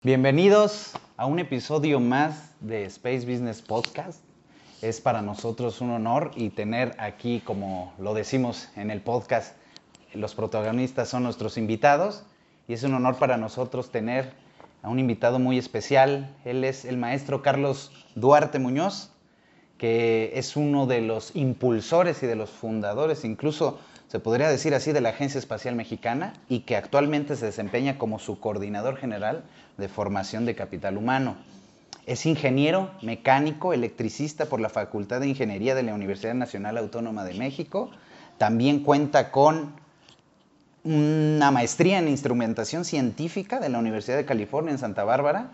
Bienvenidos a un episodio más de Space Business Podcast. Es para nosotros un honor y tener aquí, como lo decimos en el podcast, los protagonistas son nuestros invitados y es un honor para nosotros tener a un invitado muy especial. Él es el maestro Carlos Duarte Muñoz, que es uno de los impulsores y de los fundadores, incluso se podría decir así, de la Agencia Espacial Mexicana y que actualmente se desempeña como su coordinador general de formación de capital humano. Es ingeniero, mecánico, electricista por la Facultad de Ingeniería de la Universidad Nacional Autónoma de México. También cuenta con una maestría en instrumentación científica de la Universidad de California en Santa Bárbara.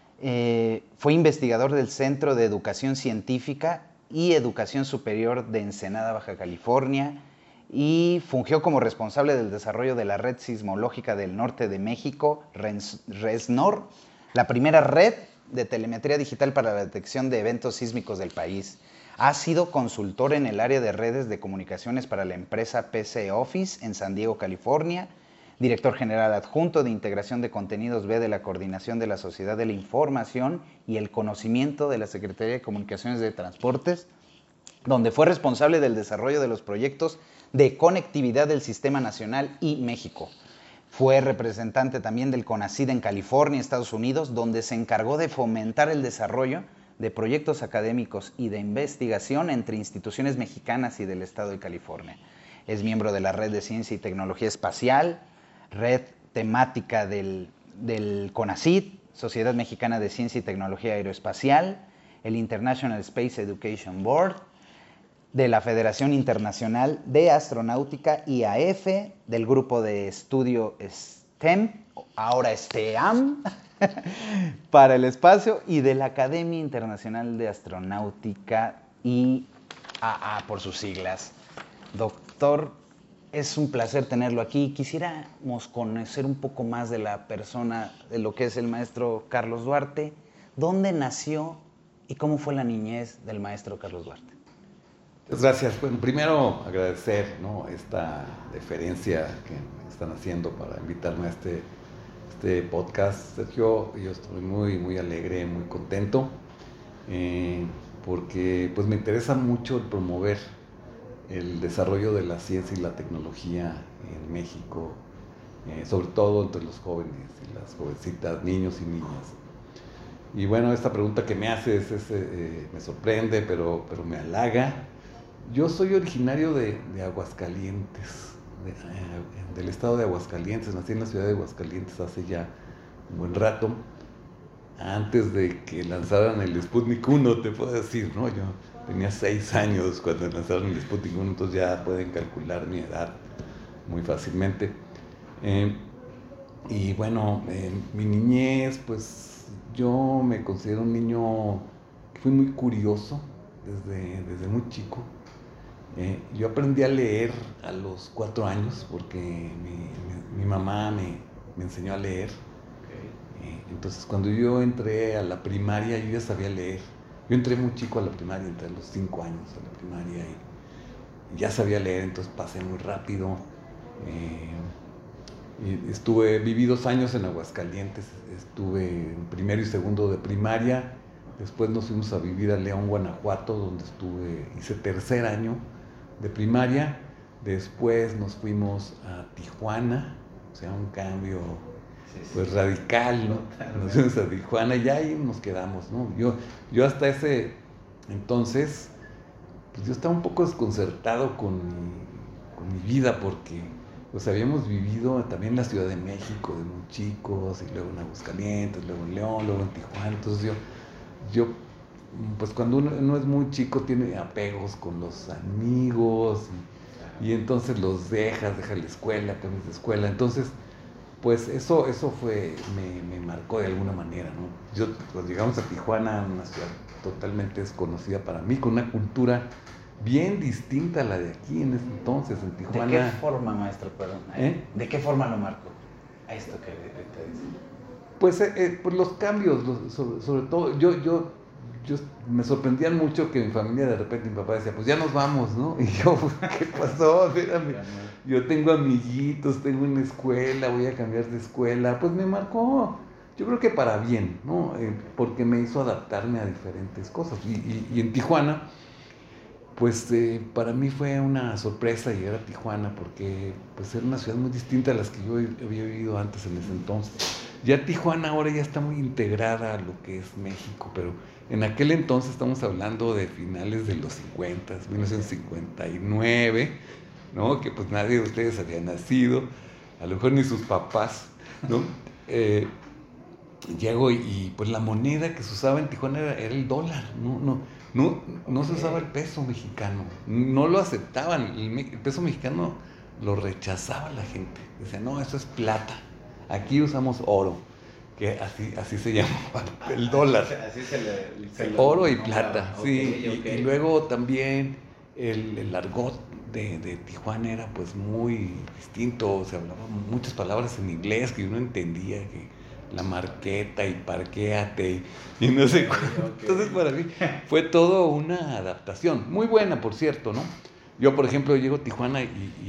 Fue investigador del Centro de Educación Científica y Educación Superior de Ensenada, Baja California, y fungió como responsable del desarrollo de la Red Sismológica del Norte de México, RESNOR, la primera red de telemetría digital para la detección de eventos sísmicos del país. Ha sido consultor en el área de redes de comunicaciones para la empresa PC Office en San Diego, California, director general adjunto de Integración de Contenidos B de la Coordinación de la Sociedad de la Información y el Conocimiento de la Secretaría de Comunicaciones de Transportes, donde fue responsable del desarrollo de los proyectos de conectividad del Sistema Nacional y México. Fue representante también del CONACYT en California, Estados Unidos, donde se encargó de fomentar el desarrollo de proyectos académicos y de investigación entre instituciones mexicanas y del Estado de California. Es miembro de la Red de Ciencia y Tecnología Espacial, red temática del CONACYT, Sociedad Mexicana de Ciencia y Tecnología Aeroespacial, el International Space Education Board, de la Federación Internacional de Astronáutica IAF, del grupo de estudio STEM, ahora STEAM, para el espacio, y de la Academia Internacional de Astronáutica, IAA por sus siglas. Doctor, es un placer tenerlo aquí. Quisiéramos conocer un poco más de la persona, de lo que es el maestro Carlos Duarte. ¿Dónde nació y cómo fue la niñez del maestro Carlos Duarte? Gracias. Bueno, primero agradecer, ¿no?, esta deferencia que me están haciendo para invitarme a este podcast, Sergio. Yo estoy muy alegre, muy contento, porque pues me interesa mucho el promover el desarrollo de la ciencia y la tecnología en México, sobre todo entre los jóvenes y las jovencitas, niños y niñas. Y bueno, esta pregunta que me haces me sorprende, pero me halaga. Yo soy originario de Aguascalientes, del estado de Aguascalientes. Nací en la ciudad de Aguascalientes hace ya un buen rato, antes de que lanzaran el Sputnik 1, te puedo decir, ¿no? Yo tenía 6 años cuando lanzaron el Sputnik 1, entonces ya pueden calcular mi edad muy fácilmente. Y bueno, mi niñez, pues yo me considero un niño que fui muy curioso desde muy chico. Yo aprendí a leer a los 4 años porque mi mamá me enseñó a leer. Entonces cuando yo entré a la primaria yo ya sabía leer. Yo entré muy chico a la primaria, entré a los 5 años a la primaria y ya sabía leer, entonces pasé muy rápido. Y viví 2 años en Aguascalientes, estuve en primero y segundo de primaria. Después nos fuimos a vivir a León, Guanajuato, donde hice tercer año de primaria. Después nos fuimos a Tijuana, o sea, un cambio pues radical, ¿no? Nos fuimos a Tijuana y ahí nos quedamos, ¿no? Yo hasta ese entonces, pues yo estaba un poco desconcertado con mi vida, porque pues habíamos vivido también en la Ciudad de México de muy chicos, y luego en Aguascalientes, luego en León, luego en Tijuana. Entonces yo pues cuando uno es muy chico tiene apegos con los amigos y entonces los dejas la escuela, cambias de escuela. Entonces pues eso me marcó de alguna manera, ¿no? Cuando llegamos a Tijuana, una ciudad totalmente desconocida para mí, con una cultura bien distinta a la de aquí en ese entonces, en Tijuana. ¿De qué forma, maestro, perdón? ¿De qué forma lo marcó a esto que te dice? Pues los cambios, sobre todo, yo me sorprendían mucho que mi familia, de repente mi papá decía, pues ya nos vamos, ¿no? Y yo, ¿qué pasó? Espérame. Yo tengo amiguitos, tengo una escuela, voy a cambiar de escuela. Pues me marcó. yo creo que para bien, ¿no? Porque me hizo adaptarme a diferentes cosas. Y en Tijuana, pues para mí fue una sorpresa llegar a Tijuana, porque pues era una ciudad muy distinta a las que yo había vivido antes en ese entonces. Ya Tijuana ahora ya está muy integrada a lo que es México, pero en aquel entonces estamos hablando de finales de los 50, 1959, ¿no? Que pues nadie de ustedes había nacido, a lo mejor ni sus papás, ¿no? Llego y pues la moneda que se usaba en Tijuana era el dólar, no se usaba el peso mexicano, no lo aceptaban, el peso mexicano lo rechazaba la gente, decía, no, eso es plata, aquí usamos oro, que así se llamaba el dólar, Así se oro y nombraba. plata, Okay, sí, okay. y luego también el argot de Tijuana era pues muy distinto, se hablaban muchas palabras en inglés que yo no entendía, que la marqueta y parquéate y no sé cuánto. Okay. Entonces para mí fue todo una adaptación, muy buena por cierto, ¿no? Yo por ejemplo llego a Tijuana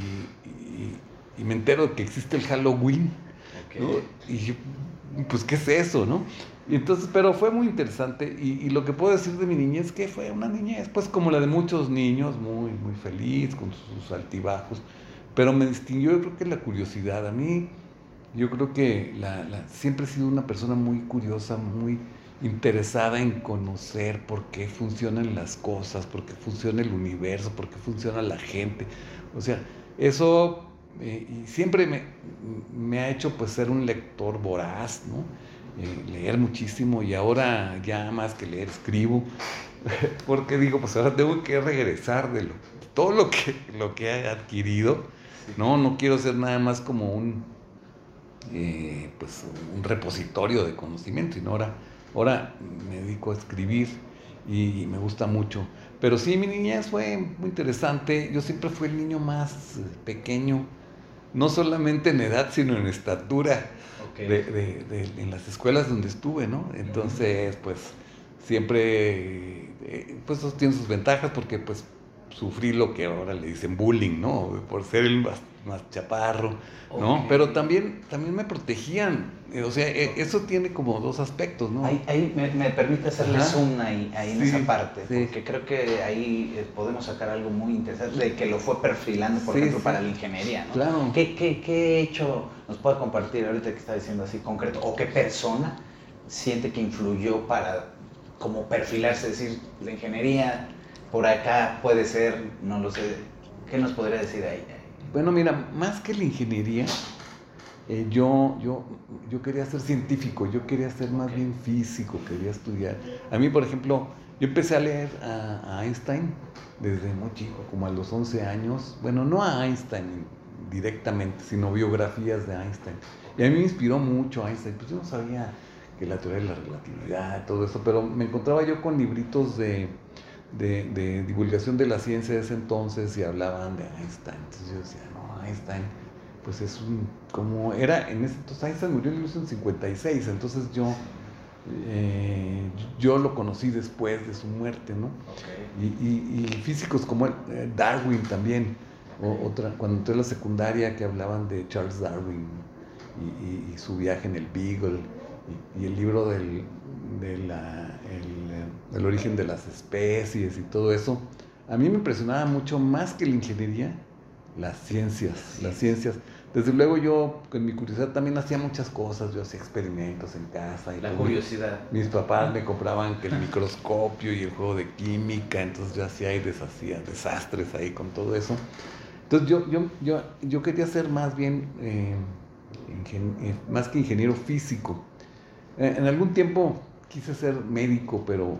y me entero que existe el Halloween, Okay. ¿no? Y pues ¿qué es eso, no? Y entonces, pero fue muy interesante y lo que puedo decir de mi niñez que fue una niñez pues como la de muchos niños, muy, muy feliz, con sus altibajos, pero me distinguió yo creo que la curiosidad. A mí yo creo que siempre he sido una persona muy curiosa, muy interesada en conocer por qué funcionan las cosas, por qué funciona el universo, por qué funciona la gente. O sea, eso y siempre me ha hecho pues ser un lector voraz, ¿no? Leer muchísimo y ahora ya más que leer escribo, porque digo, pues ahora tengo que regresar de todo lo que he adquirido, ¿no? No quiero ser nada más como pues un repositorio de conocimiento, sino ahora me dedico a escribir y me gusta mucho. Pero sí, mi niñez fue muy interesante. Yo siempre fui el niño más pequeño, no solamente en edad, sino en estatura, Okay. en las escuelas donde estuve, ¿no? Entonces, pues siempre, pues eso tiene sus ventajas porque pues sufrí lo que ahora le dicen bullying, ¿no? Por ser el más chaparro, ¿no? Okay. Pero también me protegían, o sea, eso tiene como dos aspectos, ¿no? Ahí me permite hacerle zoom ahí en Sí, esa parte, sí. porque creo que ahí podemos sacar algo muy interesante de que lo fue perfilando, por ejemplo, para la ingeniería, ¿no? Claro. ¿Qué hecho nos puede compartir ahorita que está diciendo así concreto? ¿O qué persona siente que influyó para como perfilarse, decir, la ingeniería por acá puede ser, no lo sé, ¿qué nos podría decir ahí? Bueno, mira, más que la ingeniería, yo quería ser científico, yo quería ser más bien físico, quería estudiar. A mí, por ejemplo, yo empecé a leer a Einstein desde muy chico, como a los 11 años. Bueno, no a Einstein directamente, sino biografías de Einstein. Y a mí me inspiró mucho Einstein, pues yo no sabía que la teoría de la relatividad, todo eso, pero me encontraba yo con libritos de divulgación de la ciencia de ese entonces y hablaban de Einstein. Entonces yo decía, no, Einstein, pues es como era en ese entonces, Einstein murió en 1956, entonces yo lo conocí después de su muerte, ¿no? Okay. Y físicos como Darwin también, cuando entré a la secundaria que hablaban de Charles Darwin y su viaje en el Beagle y el libro del origen de las especies y todo eso, a mí me impresionaba mucho más que la ingeniería, las ciencias. Desde luego yo, con mi curiosidad, también hacía muchas cosas, yo hacía experimentos en casa. La curiosidad. Mis papás me compraban que el microscopio y el juego de química, entonces yo hacía y deshacía desastres ahí con todo eso. Entonces yo quería ser más bien, más que ingeniero físico. En algún tiempo quise ser médico, pero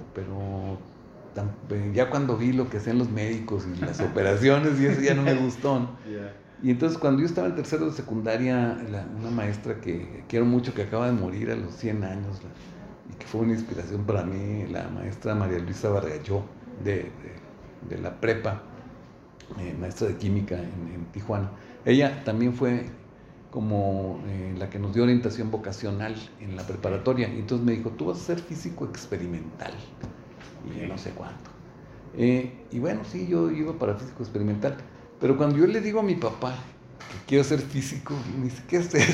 ya cuando vi lo que hacían los médicos y las operaciones y eso ya no me gustó, ¿no? Yeah. Y entonces cuando yo estaba en tercero de secundaria, una maestra que quiero mucho, que acaba de morir a los 100 años, y que fue una inspiración para mí, la maestra María Luisa Bargalló, de la prepa, maestra de química en Tijuana. Ella también fue como la que nos dio orientación vocacional en la preparatoria. Y entonces me dijo, tú vas a ser físico experimental. Y yo no sé cuánto. Y bueno, sí, yo iba para físico experimental. Pero cuando yo le digo a mi papá que quiero ser físico, me dice, ¿qué es eso?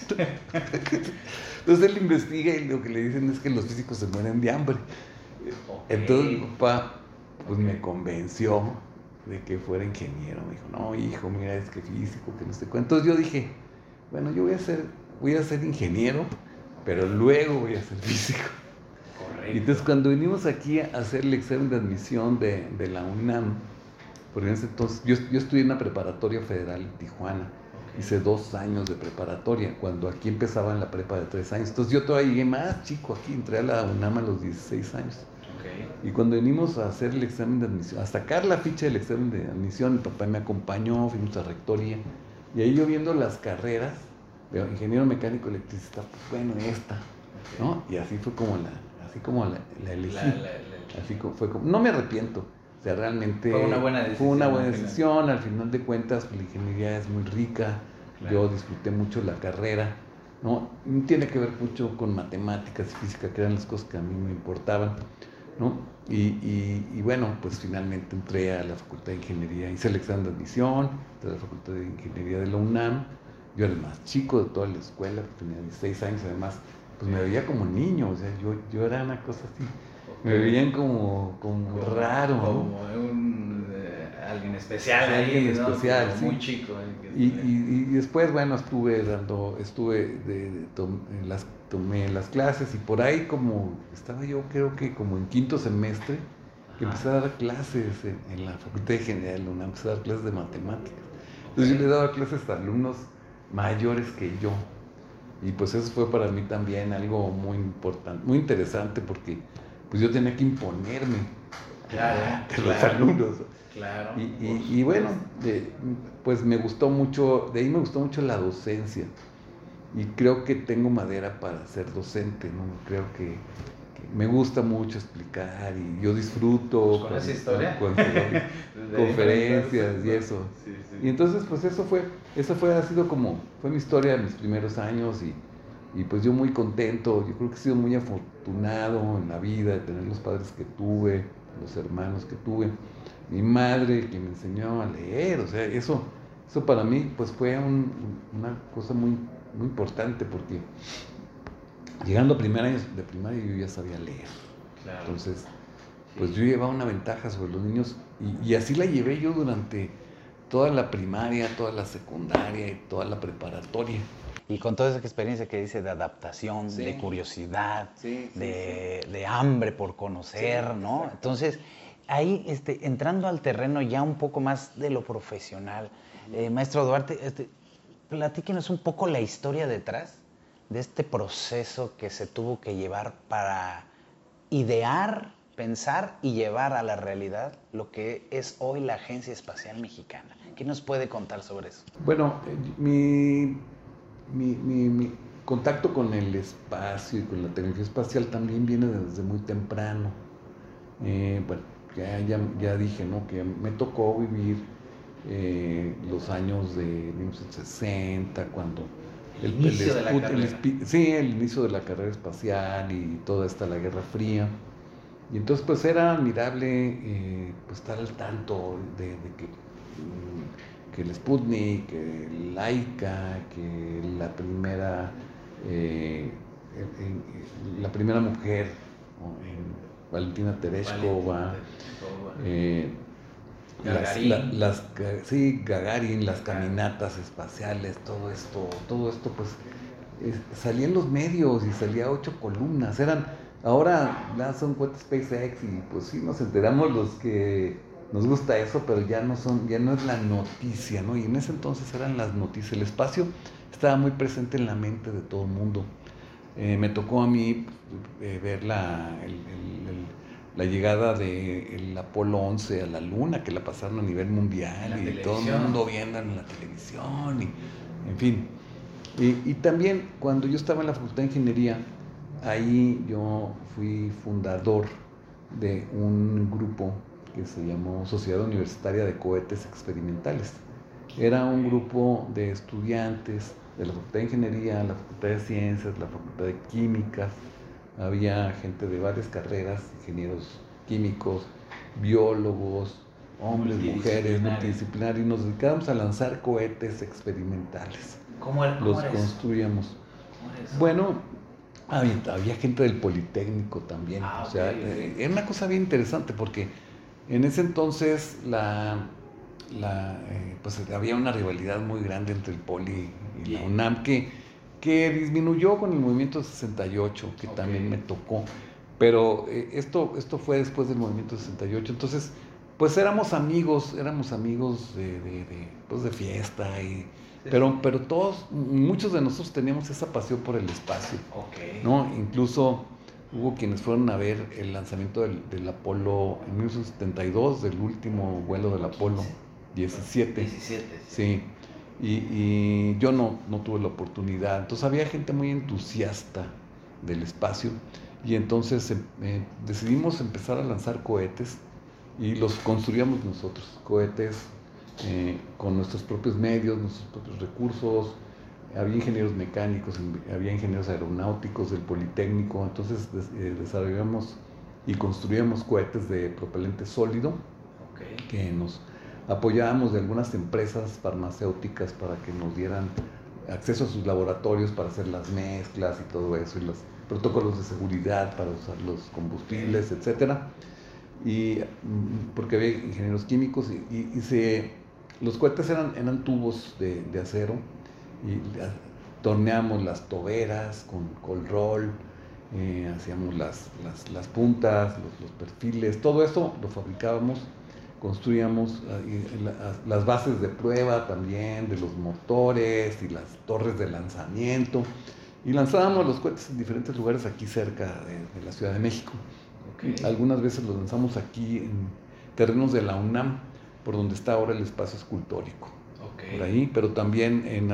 Entonces él investiga y lo que le dicen es que los físicos se mueren de hambre. Entonces mi papá pues me convenció de que fuera ingeniero. Me dijo, no, hijo, mira, es que físico, que no sé cuánto. Entonces yo dije, bueno, yo voy a ser ingeniero, pero luego voy a ser físico. Correcto. Y entonces cuando venimos aquí a hacer el examen de admisión de la UNAM, porque en ese entonces yo estudié en una preparatoria federal en Tijuana. Hice 2 años de preparatoria, cuando aquí empezaba en la prepa de 3 años. Entonces yo todavía llegué más chico aquí, entré a la UNAM a los 16 años. Y cuando venimos a hacer el examen de admisión, a sacar la ficha del examen de admisión, mi papá me acompañó, fuimos a rectoría, y ahí yo viendo las carreras, veo, ingeniero mecánico electricista, pues bueno, esta, ¿no? Y así fue como la elegí. Así fue como, no me arrepiento, o sea, realmente fue una buena decisión. Fue una buena decisión, al final de cuentas, pues, la ingeniería es muy rica, claro. Yo disfruté mucho la carrera, ¿no? Tiene que ver mucho con matemáticas y física, que eran las cosas que a mí me importaban, ¿no? Y bueno, pues finalmente entré a la Facultad de Ingeniería, hice el examen de admisión, entré a la Facultad de Ingeniería de la UNAM. Yo era el más chico de toda la escuela, tenía 16 años, además, pues me veía como niño, o sea, yo era una cosa así, me veían como raro, ¿no? Como alguien especial, sí, alguien especial, ¿no? Sí. Muy chico. Y después, bueno, tomé las clases y por ahí como estaba yo creo que como en 5º semestre que empecé a dar clases en la Facultad de Ingeniería de la UNAM, empecé a dar clases de matemáticas. Entonces yo le daba clases a alumnos mayores que yo y pues eso fue para mí también algo muy importante, muy interesante porque pues yo tenía que imponerme a los alumnos. Claro. Y bueno, pues me gustó mucho, de ahí me gustó mucho la docencia. Y creo que tengo madera para ser docente, ¿no? Creo que me gusta mucho explicar y yo disfruto con esa historia, con conferencias y eso. Sí. Y entonces, pues ha sido como, fue mi historia de mis primeros años y pues yo muy contento, yo creo que he sido muy afortunado en la vida de tener los padres que tuve, los hermanos que tuve, mi madre que me enseñó a leer, o sea, eso para mí pues fue una cosa muy importante porque llegando a primer año de primaria yo ya sabía leer. Claro. Entonces, pues yo llevaba una ventaja sobre los niños y así la llevé yo durante toda la primaria, toda la secundaria y toda la preparatoria. Y con toda esa experiencia que dice de adaptación, sí. De curiosidad, sí. De hambre por conocer, sí, ¿no? Exacto. Entonces, ahí entrando al terreno ya un poco más de lo profesional, maestro Duarte, platíquenos un poco la historia detrás de este proceso que se tuvo que llevar para idear, pensar y llevar a la realidad lo que es hoy la Agencia Espacial Mexicana. ¿Qué nos puede contar sobre eso? Bueno, mi contacto con el espacio y con la tecnología espacial también viene desde muy temprano. Bueno, ya dije, ¿no? Que me tocó vivir los años de 1960, cuando el inicio de la carrera espacial y toda la Guerra Fría. Y entonces pues era admirable pues estar al tanto de que el Sputnik, que el Laika, que la primera mujer, Valentina Tereshkova, Gagarin, las caminatas espaciales, todo esto pues salía en los medios y salía 8 columnas, ahora son cuentas SpaceX y pues sí nos enteramos los que nos gusta eso, pero ya no es la noticia, ¿no? Y en ese entonces eran las noticias, el espacio estaba muy presente en la mente de todo el mundo. Me tocó a mí ver la llegada del Apolo 11 a la Luna, que la pasaron a nivel mundial y todo el mundo viendo en la televisión, y, en fin. Y también cuando yo estaba en la Facultad de Ingeniería, ahí yo fui fundador de un grupo que se llamó Sociedad Universitaria de Cohetes Experimentales. Era un grupo de estudiantes de la Facultad de Ingeniería, la Facultad de Ciencias, la Facultad de Químicas. Había gente de varias carreras, ingenieros químicos, biólogos, hombres, mujeres, multidisciplinarios, y nos dedicábamos a lanzar cohetes experimentales. ¿Cómo era construíamos. ¿Cómo era eso? Bueno, había gente del Politécnico también. O sea, Okay. era una cosa bien interesante porque en ese entonces pues había una rivalidad muy grande entre el Poli y la UNAM que disminuyó con el movimiento 68, que también me tocó. Pero esto fue después del movimiento 68. Entonces, pues éramos amigos pues de fiesta. Pero muchos de nosotros teníamos esa pasión por el espacio. ¿No? Incluso hubo quienes fueron a ver el lanzamiento del Apolo en 1972, del último vuelo del Apolo 17. Sí. Y yo no tuve la oportunidad. Entonces había gente muy entusiasta del espacio y entonces decidimos empezar a lanzar cohetes y los construíamos nosotros, cohetes con nuestros propios medios, nuestros propios recursos. Había ingenieros mecánicos, había ingenieros aeronáuticos del Politécnico, entonces desarrollamos y construíamos cohetes de propelente sólido que nos apoyábamos de algunas empresas farmacéuticas para que nos dieran acceso a sus laboratorios para hacer las mezclas y todo eso, y los protocolos de seguridad para usar los combustibles, etcétera. Y porque había ingenieros químicos los cohetes eran tubos de acero y torneamos las toberas con cold-roll, hacíamos las puntas, los perfiles, todo eso lo fabricábamos, construíamos las bases de prueba también de los motores y las torres de lanzamiento, y lanzábamos los cohetes en diferentes lugares aquí cerca de la Ciudad de México. Algunas veces los lanzamos aquí en terrenos de la UNAM, por donde está ahora el espacio escultórico, por ahí, pero también en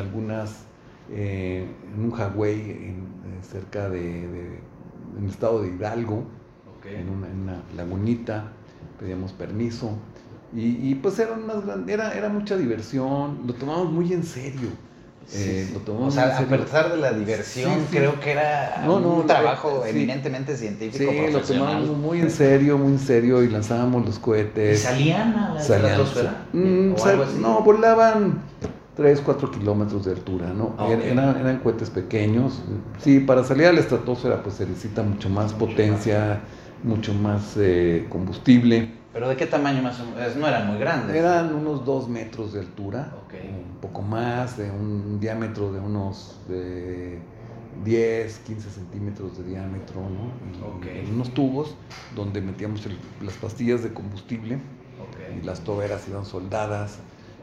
un Hawái cerca en el estado de Hidalgo, en una lagunita, pedíamos permiso y pues era mucha diversión, lo tomamos muy en serio. O sea, a pesar de la diversión, creo que era un trabajo eminentemente científico, profesional. Lo tomamos muy en serio y lanzábamos los cohetes. ¿Y salían a la estratosfera? No, volaban 3-4 kilómetros de altura, ¿no? Eran cohetes pequeños. Sí, para salir a la estratosfera pues se necesita mucho más potencia, mucho más combustible. ¿Pero de qué tamaño más o menos? No eran muy grandes. Eran unos 2 metros de altura, un poco más, de un diámetro de unos 10, 15 centímetros de diámetro, ¿no? Y en unos tubos donde metíamos las pastillas de combustible y las toberas iban soldadas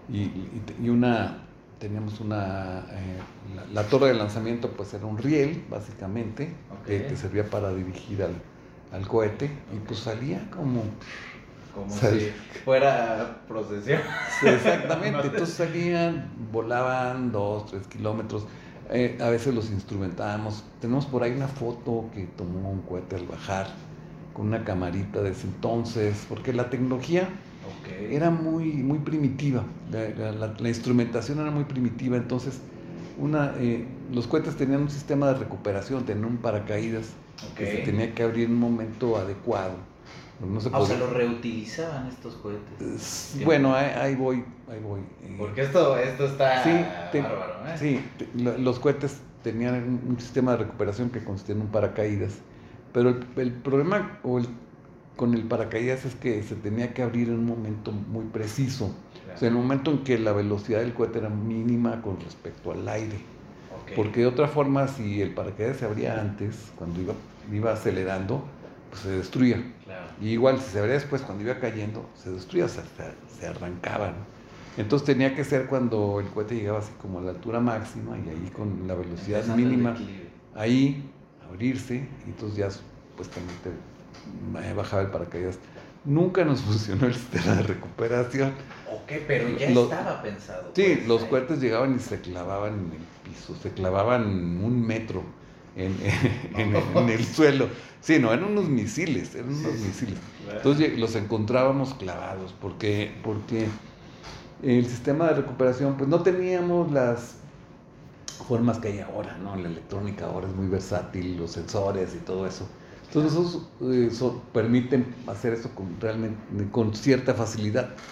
teníamos la torre de lanzamiento pues era un riel básicamente que servía para dirigir al cohete y pues salía como si fuera procesión. Sí, exactamente, entonces volaban 2-3 kilómetros. A veces los instrumentábamos. Tenemos por ahí una foto que tomó un cohete al bajar con una camarita de ese entonces, porque la tecnología era muy, muy primitiva, la instrumentación era muy primitiva, entonces los cohetes tenían un sistema de recuperación, tenían un paracaídas que se tenía que abrir en un momento adecuado. O sea, ¿lo reutilizaban estos cohetes? Bueno, ahí voy. Porque esto está bárbaro, ¿eh? Sí, los cohetes tenían un sistema de recuperación que consistía en un paracaídas, pero el problema con el paracaídas es que se tenía que abrir en un momento muy preciso. Claro. O sea, en el momento en que la velocidad del cohete era mínima con respecto al aire. Porque de otra forma, si el paracaídas se abría antes, cuando iba acelerando, pues se destruía. Claro. Y igual, si se abría después, cuando iba cayendo, se destruía, o sea, se arrancaba, ¿no? Entonces tenía que ser cuando el cohete llegaba así como a la altura máxima y ahí con la velocidad mínima, ahí abrirse, y entonces ya supuestamente bajaba el paracaídas. Nunca nos funcionó el sistema de recuperación. Pero ya estaba pensado. Sí, los cohetes llegaban y se clavaban en el piso, se clavaban 1 metro en el suelo. Sí, no, eran unos misiles. Claro. Entonces los encontrábamos clavados porque el sistema de recuperación, pues no teníamos las formas que hay ahora, ¿no? La electrónica ahora es muy versátil, los sensores y todo eso. Entonces eso permiten hacer eso realmente con cierta facilidad.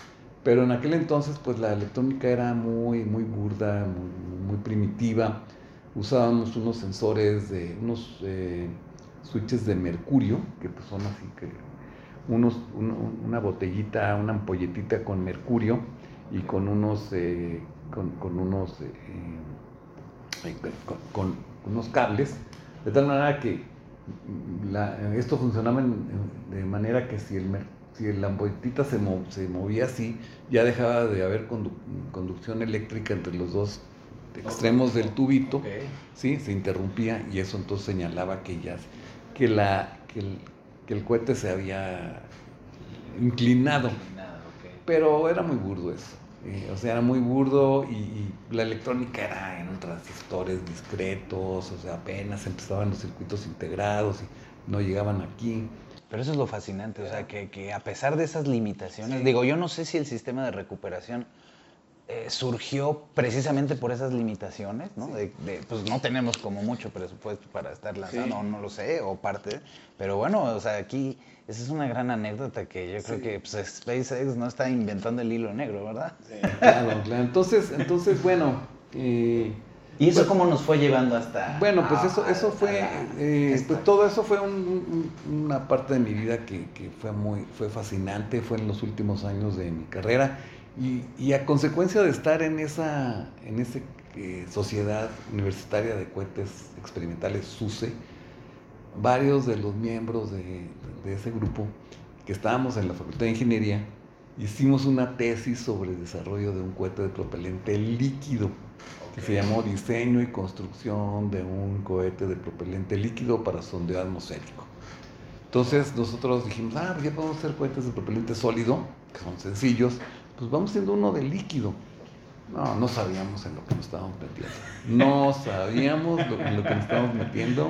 Pero en aquel entonces, pues la electrónica era muy, muy burda, muy primitiva. Usábamos unos sensores unos switches de mercurio, que pues son así que una botellita, una ampolletita con mercurio y con unos con unos cables, de tal manera que esto funcionaba de manera que si la ampolletita se movía así, ya dejaba de haber conducción eléctrica entre los dos extremos del tubito, okay. ¿Sí? Se interrumpía y eso entonces señalaba que el cohete se había inclinado. Okay. Pero era muy burdo eso. O sea, era muy burdo y la electrónica era en transistores discretos, o sea, apenas empezaban los circuitos integrados y no llegaban aquí. Pero eso es lo fascinante, o sea, que a pesar de esas limitaciones, sí. Digo, yo no sé si el sistema de recuperación surgió precisamente por esas limitaciones, ¿no? Sí. Pues no tenemos como mucho presupuesto para estar lanzando, sí. No lo sé, o parte, pero bueno, o sea, aquí esa es una gran anécdota que yo creo que pues, SpaceX no está inventando el hilo negro, ¿verdad? Sí. Claro. Entonces bueno... ¿Y eso cómo nos fue llevando hasta...? Bueno, pues eso fue, pues todo eso fue una parte de mi vida que fue fascinante, fue en los últimos años de mi carrera y a consecuencia de estar en esa sociedad universitaria de cohetes experimentales, SUSE, varios de los miembros de ese grupo que estábamos en la Facultad de Ingeniería, hicimos una tesis sobre el desarrollo de un cohete de propelente líquido, que se llamó Diseño y Construcción de un cohete de propelente líquido para sondeo atmosférico. Entonces nosotros dijimos, pues ya podemos hacer cohetes de propelente sólido, que son sencillos, pues vamos haciendo uno de líquido. No sabíamos en lo que nos estábamos metiendo. No sabíamos en lo que nos estábamos metiendo.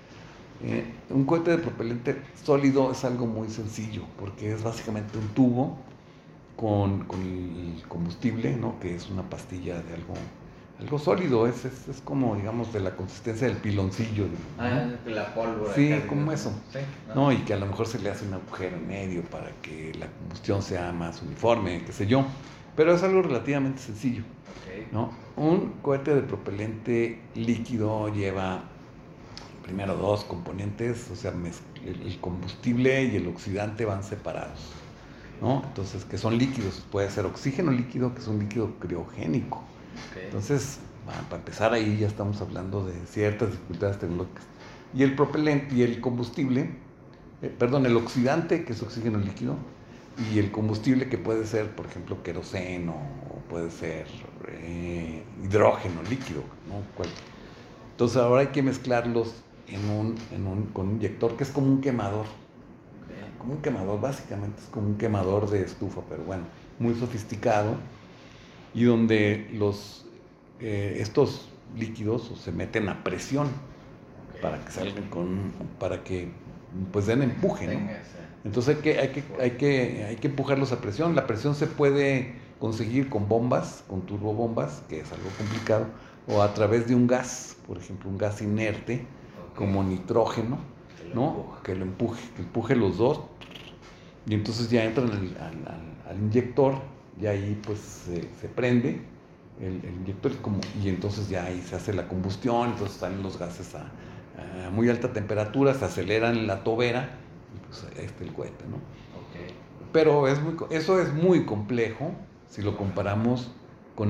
Un cohete de propelente sólido es algo muy sencillo, porque es básicamente un tubo con el combustible, ¿no? Que es una pastilla de algo sólido, es como, digamos, de la consistencia del piloncillo. ¿No? La pólvora. Sí, como eso. Sí, ¿no? Y que a lo mejor se le hace un agujero en medio para que la combustión sea más uniforme, qué sé yo. Pero es algo relativamente sencillo. Okay. ¿No? Un cohete de propelente líquido lleva primero dos componentes, o sea, el combustible y el oxidante van separados, ¿no? Entonces, que son líquidos, puede ser oxígeno líquido, que es un líquido criogénico. Okay. Entonces, para empezar ahí ya estamos hablando de ciertas dificultades tecnológicas. Y el propelente y el combustible, el oxidante, que es oxígeno líquido, y el combustible, que puede ser, por ejemplo, queroseno, o puede ser hidrógeno líquido, ¿no? Entonces ahora hay que mezclarlos con un inyector que es como un quemador. Okay. Como un quemador, básicamente es como un quemador de estufa, pero bueno, muy sofisticado. Y donde estos líquidos se meten a presión, okay, para que salgan para que pues den empuje, ¿no? Entonces hay que empujarlos a presión. La presión se puede conseguir con bombas, con turbobombas, que es algo complicado, o a través de un gas, por ejemplo, un gas inerte, okay, como nitrógeno, ¿no? Que empuje los dos, y entonces ya entran al inyector. Y ahí pues se prende el inyector y entonces ya ahí se hace la combustión, entonces salen los gases a muy alta temperatura, se aceleran la tobera y pues ahí está el cohete, ¿no? Okay. Pero eso es muy complejo si lo comparamos con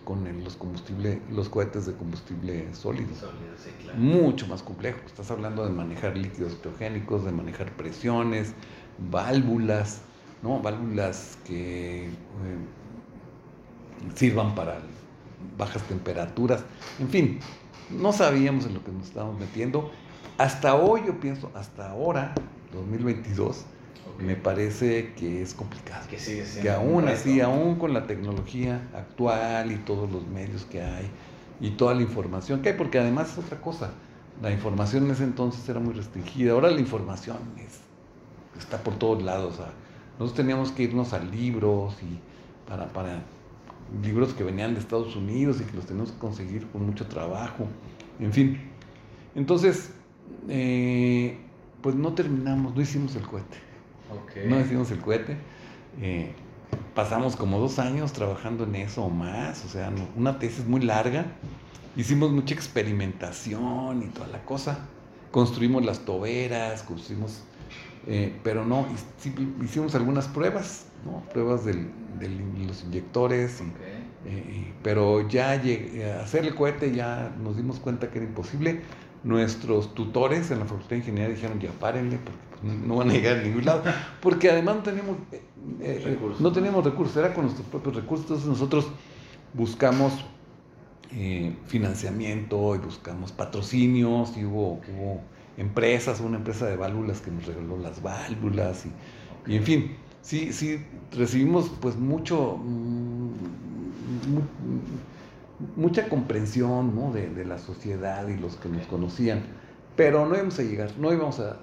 los cohetes de combustible sólido. Sí, claro. Mucho más complejo. Estás hablando de manejar líquidos criogénicos, de manejar presiones, válvulas, ¿no? Válvulas que sirvan para bajas temperaturas. En fin, no sabíamos en lo que nos estábamos metiendo. Hasta hoy, yo pienso, hasta ahora, 2022, okay, me parece que es complicado. Que sigue siendo que aún así, aún con la tecnología actual y todos los medios que hay y toda la información que hay, porque además es otra cosa, la información en ese entonces era muy restringida. Ahora la información está por todos lados. O sea, nosotros teníamos que irnos a libros y para libros que venían de Estados Unidos y que los teníamos que conseguir con mucho trabajo. En fin. Entonces, pues no hicimos el cohete. Okay. No hicimos el cohete. pasamos como 2 años trabajando en eso o más, o sea, una tesis muy larga. Hicimos mucha experimentación y toda la cosa. Construimos las toberas, pero no, sí, hicimos algunas pruebas, ¿no? Pruebas de los inyectores, pero ya a hacer el cohete ya nos dimos cuenta que era imposible. Nuestros tutores en la Facultad de Ingeniería dijeron, ya párenle, porque pues, no van a llegar a ningún lado, porque además no teníamos recursos, era con nuestros propios recursos. Entonces nosotros buscamos financiamiento y buscamos patrocinios, y hubo una empresa de válvulas que nos regaló las válvulas, y en fin, sí recibimos pues mucha comprensión, ¿no? de la sociedad y los que nos conocían, pero no íbamos a llegar, no íbamos a,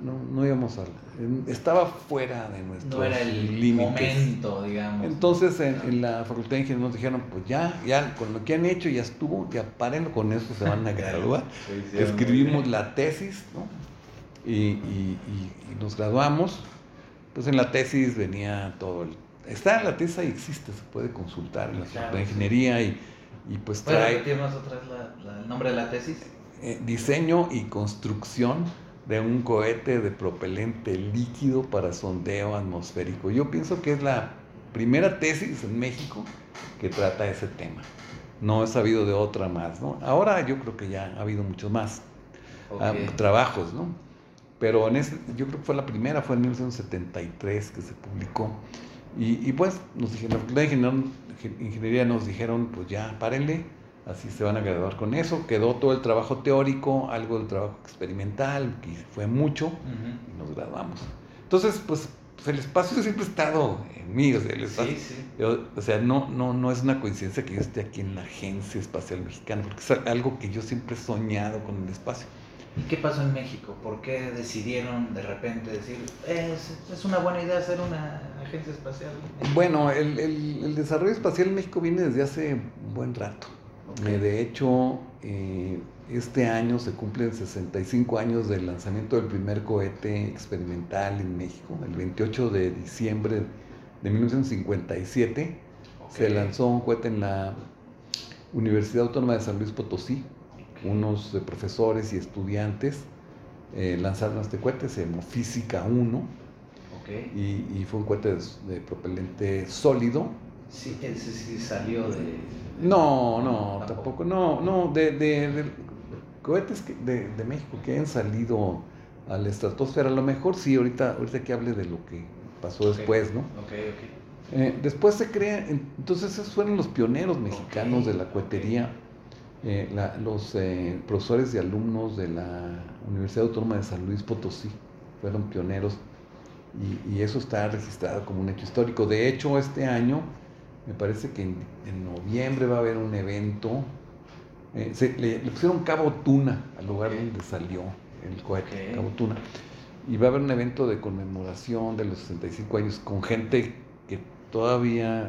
estaba fuera de nuestros límites. No era el momento, digamos. Entonces en la Facultad de Ingeniería nos dijeron, pues ya con lo que han hecho ya estuvo, ya párenlo, con eso se van a graduar. Escribimos la tesis, ¿no? Y nos graduamos. Pues en la tesis venía todo está en la tesis, ahí existe, se puede consultar en la Facultad de Ingeniería, y pues trae... ¿Puedes repetirnos otra vez el nombre de la tesis? Diseño y construcción de un cohete de propelente líquido para sondeo atmosférico. Yo pienso que es la primera tesis en México que trata ese tema. No he sabido de otra más, ¿no? Ahora yo creo que ya ha habido muchos más trabajos, ¿no? Pero yo creo que fue la primera, fue en 1973 que se publicó. Y pues nos dijeron, la Facultad de Ingeniería nos dijeron, pues ya párenle, así se van a graduar con eso. Quedó todo el trabajo teórico, algo del trabajo experimental, que fue mucho, y nos graduamos. Entonces, pues el espacio siempre ha estado en mí, o sea, el espacio. O sea, no es una coincidencia que yo esté aquí en la Agencia Espacial Mexicana, porque es algo que yo siempre he soñado con el espacio. ¿Y qué pasó en México? ¿Por qué decidieron de repente decir, es una buena idea hacer una agencia espacial? Bueno, el desarrollo espacial en México viene desde hace un buen rato. De hecho, este año se cumplen 65 años del lanzamiento del primer cohete experimental en México. El 28 de diciembre de 1957 se lanzó un cohete en la Universidad Autónoma de San Luis Potosí. Unos profesores y estudiantes lanzaron este cohete, se llamó Física 1, y fue un cohete de propelente sólido. Sí, ese sí salió de... No, tampoco, de cohetes de México que han salido a la estratosfera, a lo mejor sí, ahorita que hable de lo que pasó después, ¿no? Después se crea, entonces esos fueron los pioneros mexicanos de la cohetería. Los profesores y alumnos de la Universidad Autónoma de San Luis Potosí fueron pioneros, y eso está registrado como un hecho histórico. De hecho, este año me parece que en noviembre va a haber un evento, le pusieron Cabo Tuna al lugar donde salió el cohete, Cabo Tuna, y va a haber un evento de conmemoración de los 65 años con gente que todavía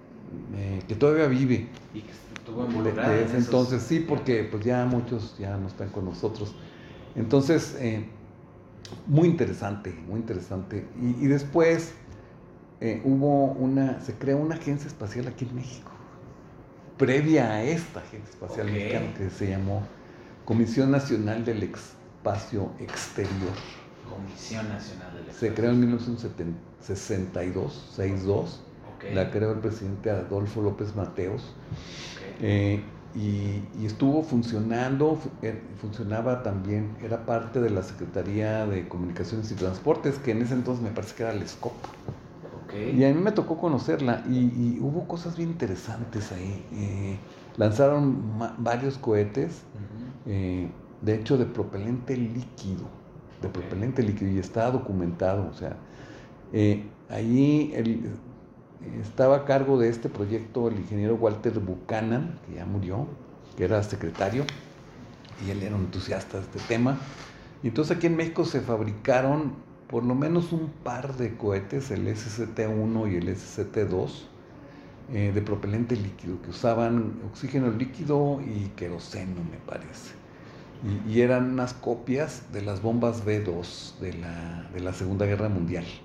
vive. Y que estuvo involucrada de ese entonces, sí, porque pues ya muchos ya no están con nosotros. Entonces, muy interesante. Y después se creó una agencia espacial aquí en México, previa a esta agencia espacial mexicana, que se llamó Comisión Nacional del Espacio Exterior. Comisión Nacional del Espacio. Se creó en 1962. La creó el presidente Adolfo López Mateos. Y estuvo funcionando, funcionaba también, era parte de la Secretaría de Comunicaciones y Transportes, que en ese entonces me parece que era el SCOP. Y a mí me tocó conocerla, y hubo cosas bien interesantes ahí. Lanzaron varios cohetes, de hecho de propelente líquido, y está documentado. O sea, ahí estaba a cargo de este proyecto el ingeniero Walter Buchanan, que ya murió, que era secretario, y él era un entusiasta de este tema. Y entonces aquí en México se fabricaron por lo menos un par de cohetes, el SST-1 y el SST-2, de propelente líquido, que usaban oxígeno líquido y queroseno, me parece. Y eran unas copias de las bombas B-2 de la Segunda Guerra Mundial.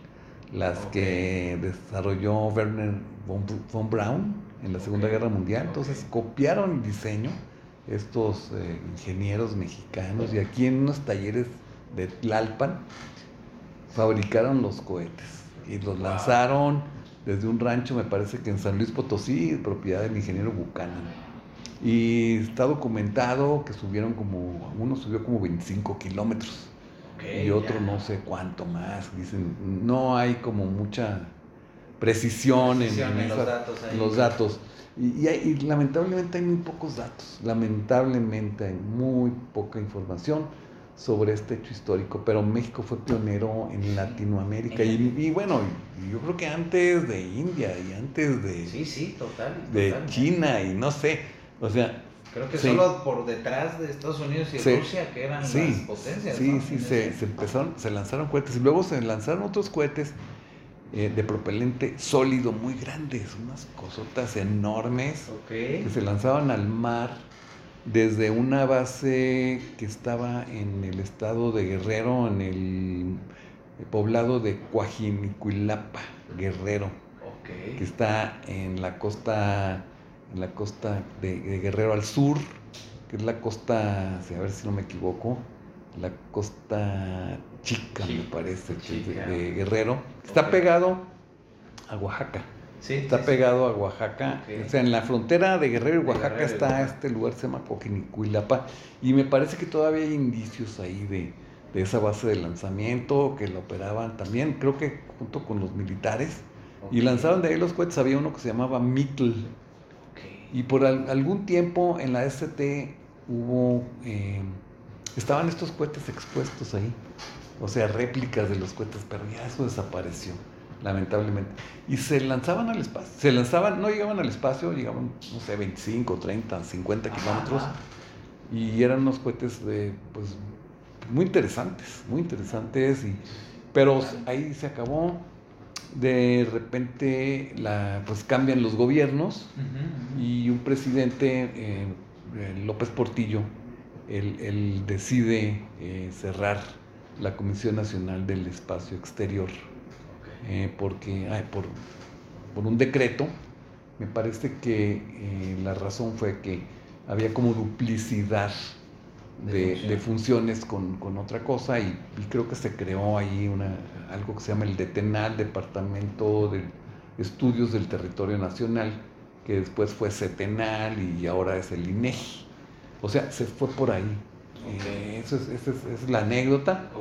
las que desarrolló Werner von Braun en la Segunda Guerra Mundial. Entonces copiaron el diseño estos ingenieros mexicanos, y aquí en unos talleres de Tlalpan fabricaron los cohetes y los lanzaron desde un rancho, me parece que en San Luis Potosí, propiedad del ingeniero Buchanan. Y está documentado que subieron uno subió como 25 kilómetros y otro no sé cuánto más. Dicen, no hay como mucha precisión en los datos. Y lamentablemente hay muy pocos datos, lamentablemente hay muy poca información sobre este hecho histórico, pero México fue pionero en Latinoamérica y bueno, yo creo que antes de India y antes de, de China y no sé, o sea... Creo que solo por detrás de Estados Unidos y Rusia, que eran las potencias. Se lanzaron cohetes y luego se lanzaron otros cohetes de propelente sólido muy grandes, unas cosotas enormes que se lanzaban al mar desde una base que estaba en el estado de Guerrero, en el poblado de Coajinicuilapa, Guerrero, que está en la costa de Guerrero al sur, que es la costa, a ver si no me equivoco, la costa chica, me parece, de Guerrero. Está pegado a Oaxaca. Pegado a Oaxaca. O sea, en la frontera de Guerrero y Oaxaca está este lugar, se llama Coajinicuilapa, y me parece que todavía hay indicios ahí de esa base de lanzamiento que la operaban también, creo que junto con los militares, y lanzaron de ahí los cohetes. Había uno que se llamaba Mitl, y por algún tiempo en la ST estaban estos cohetes expuestos ahí, o sea, réplicas de los cohetes, pero ya eso desapareció, lamentablemente. Y se lanzaban al espacio, no llegaban al espacio, llegaban, no sé, 25, 30, 50 kilómetros, y eran unos cohetes pues, muy interesantes, pero ahí se acabó. De repente pues cambian los gobiernos y un presidente, López Portillo, él decide cerrar la Comisión Nacional del Espacio Exterior, porque por un decreto, me parece que la razón fue que había como duplicidad de funciones con otra cosa, y creo que se creó ahí algo que se llama el DETENAL, Departamento de Estudios del Territorio Nacional, que después fue CETENAL y ahora es el INEGI. O sea, se fue por ahí. Esa es la anécdota.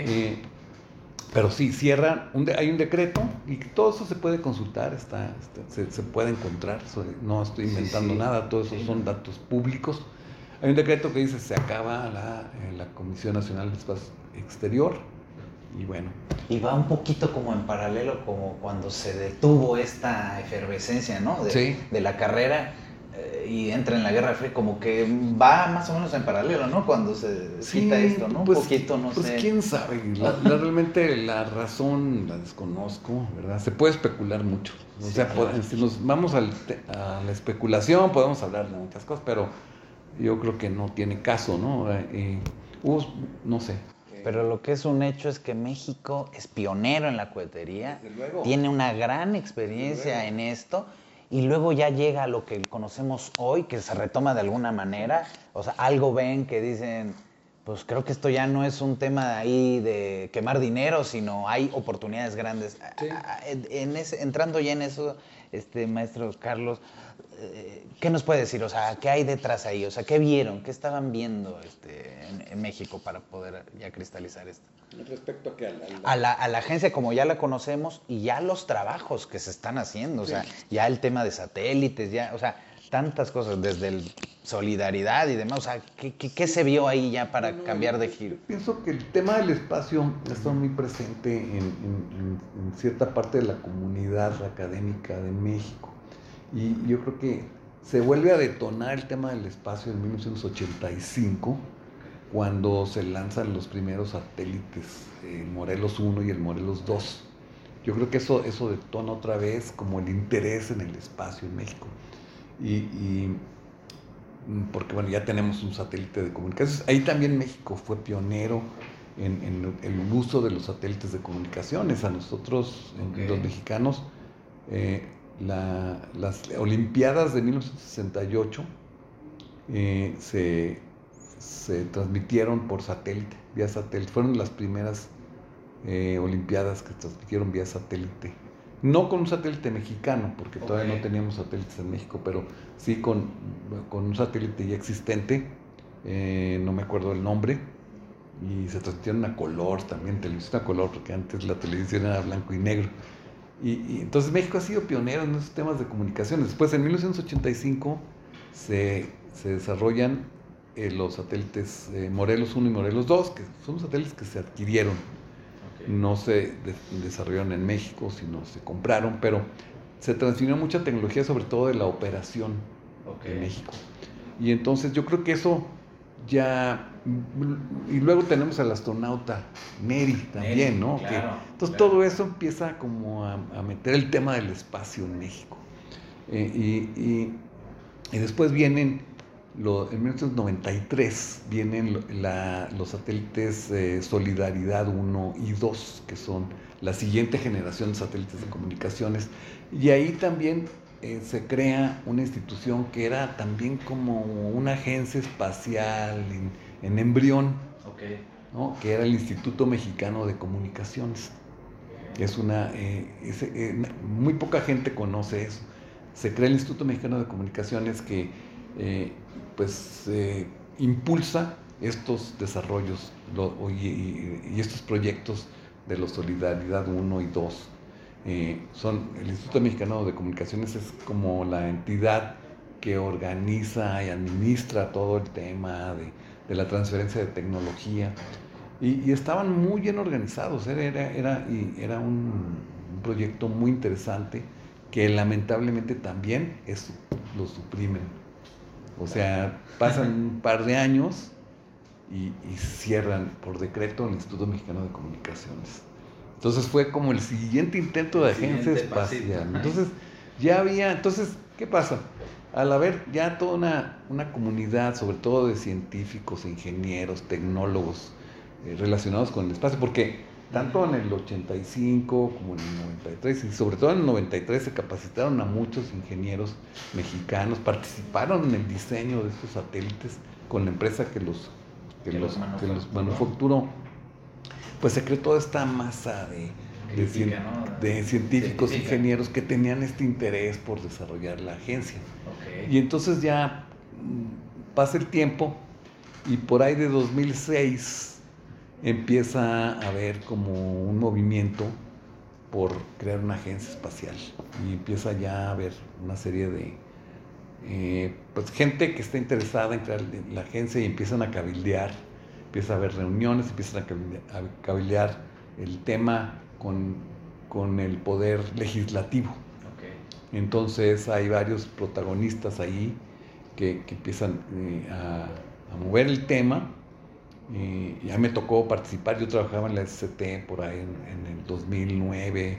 Pero sí, cierran, hay un decreto y todo eso se puede consultar, se puede encontrar, no estoy inventando nada, todo eso son datos públicos. Hay un decreto que dice se acaba la Comisión Nacional de Espacio Exterior, y bueno. Y va un poquito como en paralelo, como cuando se detuvo esta efervescencia, ¿no? De la carrera, y entra en la Guerra Fría, como que va más o menos en paralelo, ¿no? Cuando se quita esto, ¿no? Pues, un poquito, no sé. Pues quién sabe, realmente la razón la desconozco, ¿verdad? Se puede especular mucho. O sea, claro. Si nos vamos a la especulación, podemos hablar de muchas cosas, pero yo creo que no tiene caso, ¿no? No sé. Pero lo que es un hecho es que México es pionero en la cohetería, tiene una gran experiencia en esto, y luego ya llega a lo que conocemos hoy, que se retoma de alguna manera. O sea, algo ven que dicen, pues creo que esto ya no es un tema ahí de quemar dinero, sino hay oportunidades grandes. Sí. Entrando ya en eso, maestro Carlos, ¿qué nos puede decir? O sea, ¿qué hay detrás ahí? O sea, ¿qué vieron? ¿Qué estaban viendo en México para poder ya cristalizar esto? Respecto a qué, a la agencia como ya la conocemos, y ya los trabajos que se están haciendo, o sea, ya el tema de satélites, ya, o sea, tantas cosas, desde el solidaridad y demás, o sea, ¿qué se vio ahí ya para cambiar de giro? Pienso que el tema del espacio está muy presente en cierta parte de la comunidad académica de México. Y yo creo que se vuelve a detonar el tema del espacio en 1985, cuando se lanzan los primeros satélites, el Morelos 1 y el Morelos 2. Yo creo que eso detona otra vez como el interés en el espacio en México. Y porque bueno, ya tenemos un satélite de comunicaciones. Ahí también México fue pionero en el uso de los satélites de comunicaciones. A nosotros, los mexicanos, las Olimpiadas de 1968 se transmitieron por satélite, vía satélite. Fueron las primeras Olimpiadas que transmitieron vía satélite. No con un satélite mexicano, porque todavía no teníamos satélites en México, pero sí con un satélite ya existente, no me acuerdo el nombre, y se transmitieron a color también, televisión a color, porque antes la televisión era blanco y negro. Y entonces México ha sido pionero en esos temas de comunicaciones. Después, en 1985, se desarrollan los satélites Morelos 1 y Morelos 2, que son satélites que se adquirieron. No se desarrollaron en México, sino se compraron, pero se transfirió mucha tecnología, sobre todo de la operación en México. Y entonces yo creo que eso ya... Y luego tenemos al astronauta Neri también, ¿no? Claro, entonces todo eso empieza como a meter el tema del espacio en México. Y después vienen... en 1993 vienen los satélites Solidaridad 1 y 2, que son la siguiente generación de satélites de comunicaciones. Y ahí también se crea una institución que era también como una agencia espacial en embrión, ¿no? Que era el Instituto Mexicano de Comunicaciones. Muy poca gente conoce eso. Se crea el Instituto Mexicano de Comunicaciones que impulsa estos desarrollos y estos proyectos de los Solidaridad 1 y 2. El Instituto Mexicano de Comunicaciones es como la entidad que organiza y administra todo el tema de la transferencia de tecnología, y estaban muy bien organizados. Era un proyecto muy interesante que lamentablemente también lo suprimen. O sea, pasan un par de años y cierran por decreto el Instituto Mexicano de Comunicaciones. Entonces fue como el siguiente intento de agencia espacial. Entonces, ¿qué pasa? Al haber ya toda una comunidad, sobre todo de científicos, ingenieros, tecnólogos relacionados con el espacio, porque tanto en el 85 como en el 93, y sobre todo en el 93 se capacitaron a muchos ingenieros mexicanos, participaron en el diseño de estos satélites con la empresa que los manufacturó. Pues se creó toda esta masa de científicos, ingenieros que tenían este interés por desarrollar la agencia. Y entonces ya pasa el tiempo y por ahí de 2006 empieza a haber como un movimiento por crear una agencia espacial, y empieza ya a haber una serie de gente que está interesada en crear la agencia, y empiezan a cabildear, empieza a haber reuniones, empiezan a cabildear el tema con el poder legislativo. Entonces hay varios protagonistas ahí que empiezan a mover el tema. Ya me tocó participar. Yo trabajaba en la SCT por ahí en el 2009,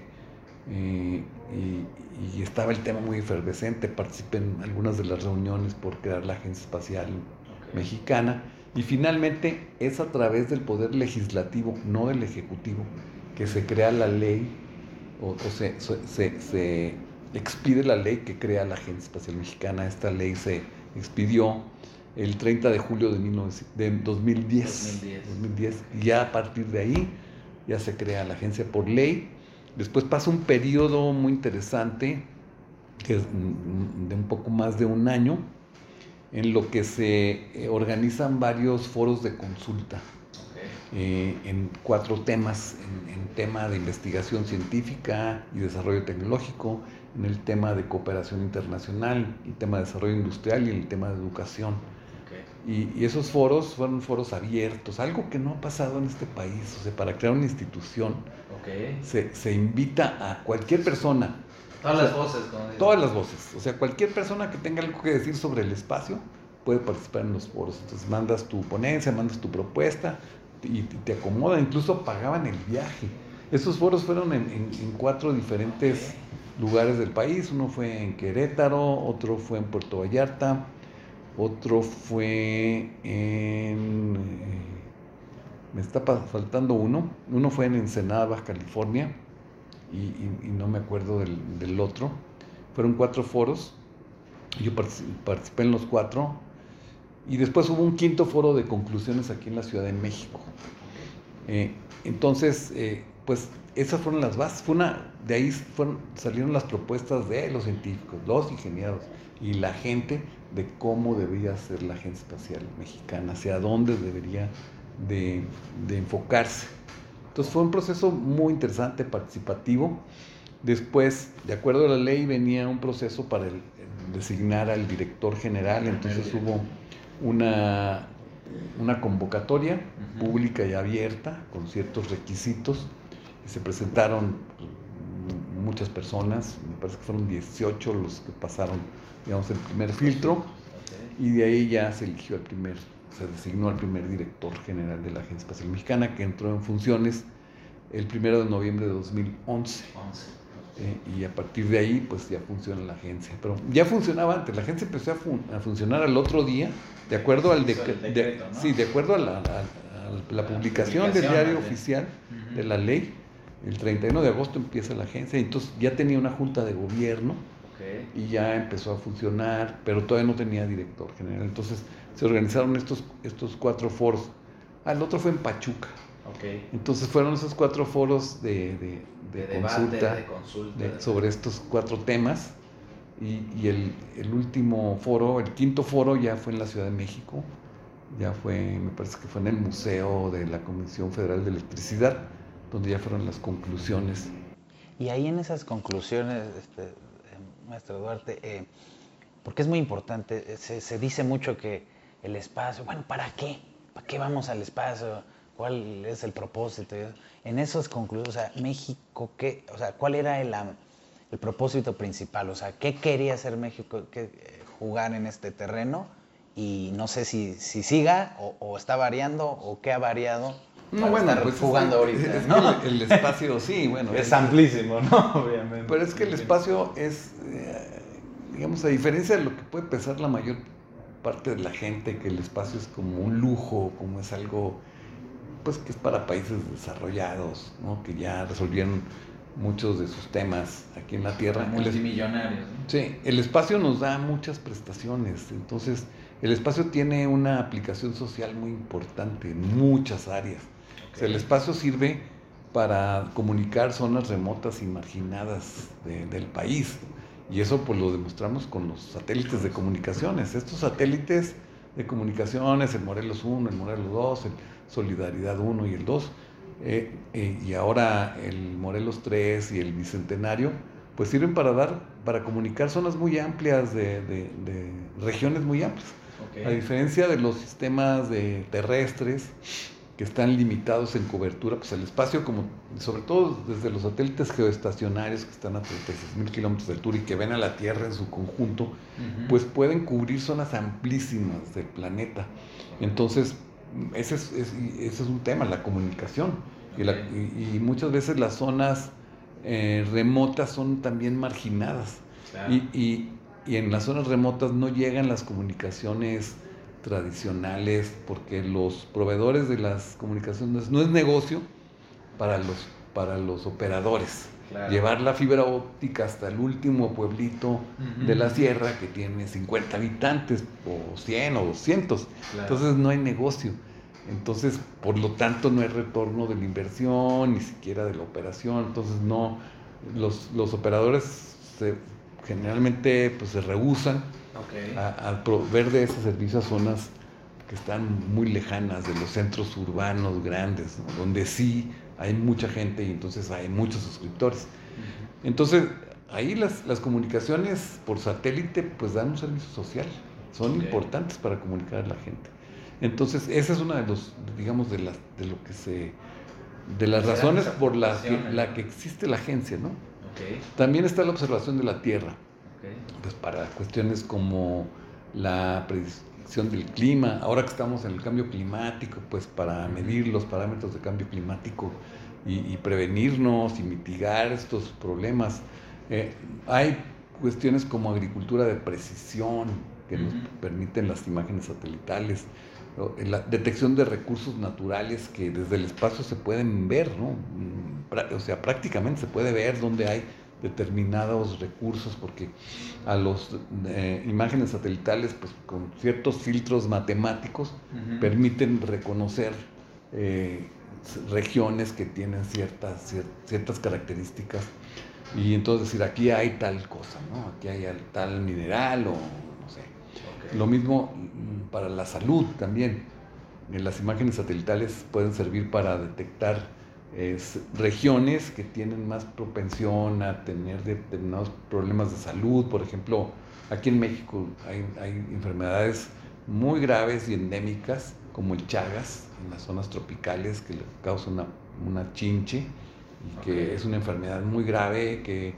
y estaba el tema muy efervescente. Participé en algunas de las reuniones por crear la Agencia Espacial Mexicana, y finalmente es a través del poder legislativo, no del ejecutivo, que se crea la ley, o se expide la ley que crea la Agencia Espacial Mexicana. Esta ley se expidió el 30 de julio de 2010, y ya a partir de ahí ya se crea la agencia por ley. Después pasa un periodo muy interesante, que es de un poco más de un año, en lo que se organizan varios foros de consulta en 4 temas: en tema de investigación científica y desarrollo tecnológico, en el tema de cooperación internacional, el tema de desarrollo industrial y el tema de educación. Y esos foros fueron foros abiertos, algo que no ha pasado en este país. O sea, para crear una institución se invita a cualquier persona. Todas las voces. O sea, cualquier persona que tenga algo que decir sobre el espacio puede participar en los foros. Entonces mandas tu ponencia, mandas tu propuesta y te acomodan. Incluso pagaban el viaje. Esos foros fueron en 4 diferentes lugares del país. Uno fue en Querétaro, otro fue en Puerto Vallarta, otro fue en Me está faltando uno. Uno fue en Ensenada, Baja California, y no me acuerdo del otro. Fueron 4 foros. Yo participé en los 4. Y después hubo un 5º foro de conclusiones aquí en la Ciudad de México. Entonces, pues esas fueron las bases. De ahí salieron las propuestas de los científicos, los ingenieros y la gente de cómo debería ser la Agencia Espacial Mexicana, hacia dónde debería de enfocarse. Entonces fue un proceso muy interesante, participativo. Después, de acuerdo a la ley, venía un proceso para designar al director general. Entonces hubo una convocatoria pública y abierta con ciertos requisitos. Y se presentaron muchas personas, me parece que fueron 18 los que pasaron, digamos, el primer filtro, y de ahí ya se designó al primer director general de la Agencia Espacial Mexicana, que entró en funciones el 1 de noviembre de 2011. Y a partir de ahí, pues ya funciona la agencia. Pero ya funcionaba antes, la agencia empezó a funcionar al otro día, de acuerdo al decreto, ¿no? Sí, de acuerdo a la publicación del diario oficial de la ley. El 31 de agosto empieza la agencia, entonces ya tenía una junta de gobierno y ya empezó a funcionar, pero todavía no tenía director general. Entonces se organizaron estos 4 foros. El otro fue en Pachuca. Entonces fueron esos 4 foros de consulta sobre estos 4 temas. Y el último foro, el 5º foro, ya fue en la Ciudad de México. Ya fue, me parece que fue en el Museo de la Comisión Federal de Electricidad, donde ya fueron las conclusiones. Y ahí en esas conclusiones, maestro Duarte, porque es muy importante, se dice mucho que el espacio, bueno, ¿para qué? ¿Para qué vamos al espacio? ¿Cuál es el propósito? En esas conclusiones, o sea, México, ¿cuál era el propósito principal? O sea, ¿qué quería hacer México? Jugar en este terreno, y no sé si siga o está variando, o qué ha variado. No, bueno, pues jugando ahorita, ¿no? El espacio, sí, bueno. Es amplísimo, ¿no? Obviamente. Pero es que el espacio es, digamos, a diferencia de lo que puede pensar la mayor parte de la gente, que el espacio es como un lujo, como es algo, pues, que es para países desarrollados, ¿no? Que ya resolvieron muchos de sus temas aquí en la Tierra. Multimillonarios, ¿no? Sí, el espacio nos da muchas prestaciones. Entonces, el espacio tiene una aplicación social muy importante en muchas áreas. O sea, el espacio sirve para comunicar zonas remotas y marginadas del país. Y eso pues lo demostramos con los satélites de comunicaciones. Estos satélites de comunicaciones, el Morelos 1, el Morelos 2, el Solidaridad 1 y el 2, y ahora el Morelos 3 y el Bicentenario, pues sirven para comunicar zonas muy amplias de regiones muy amplias. A diferencia de los sistemas terrestres, que están limitados en cobertura, pues el espacio, como sobre todo desde los satélites geoestacionarios que están a 36,000 kilómetros de altura y que ven a la Tierra en su conjunto, pues pueden cubrir zonas amplísimas del planeta. Entonces, ese es un tema, la comunicación. Y muchas veces las zonas remotas son también marginadas. Claro. Y en las zonas remotas no llegan las comunicaciones tradicionales, porque los proveedores de las comunicaciones no es negocio para los operadores. Claro. Llevar la fibra óptica hasta el último pueblito de la sierra, que tiene 50 habitantes o 100 o 200. Claro. Entonces no hay negocio. Entonces, por lo tanto, no hay retorno de la inversión, ni siquiera de la operación. Entonces, no, los operadores generalmente pues, se rehúsan a proveer de ese servicio a zonas que están muy lejanas de los centros urbanos grandes, ¿no? Donde sí hay mucha gente y entonces hay muchos suscriptores. Entonces, ahí las comunicaciones por satélite pues dan un servicio social, son importantes para comunicar a la gente. Entonces, esa es una de los, digamos, de las razones por la que existe la agencia, ¿no? También está la observación de la Tierra, pues para cuestiones como la predicción del clima. Ahora que estamos en el cambio climático, pues para medir los parámetros de cambio climático y prevenirnos y mitigar estos problemas. Hay cuestiones como agricultura de precisión que nos permiten las imágenes satelitales. la detección de recursos naturales que desde el espacio se pueden ver, ¿no? O sea, prácticamente se puede ver dónde hay determinados recursos, porque a los imágenes satelitales, pues con ciertos filtros matemáticos, permiten reconocer regiones que tienen ciertas características, y entonces decir, aquí hay tal cosa, ¿no? Aquí hay tal mineral o no sé. Okay. Lo mismo para la salud también. Las imágenes satelitales pueden servir para detectar regiones que tienen más propensión a tener determinados problemas de salud. Por ejemplo, aquí en México hay enfermedades muy graves y endémicas, como el Chagas, en las zonas tropicales, que le causa una chinche, y que es una enfermedad muy grave que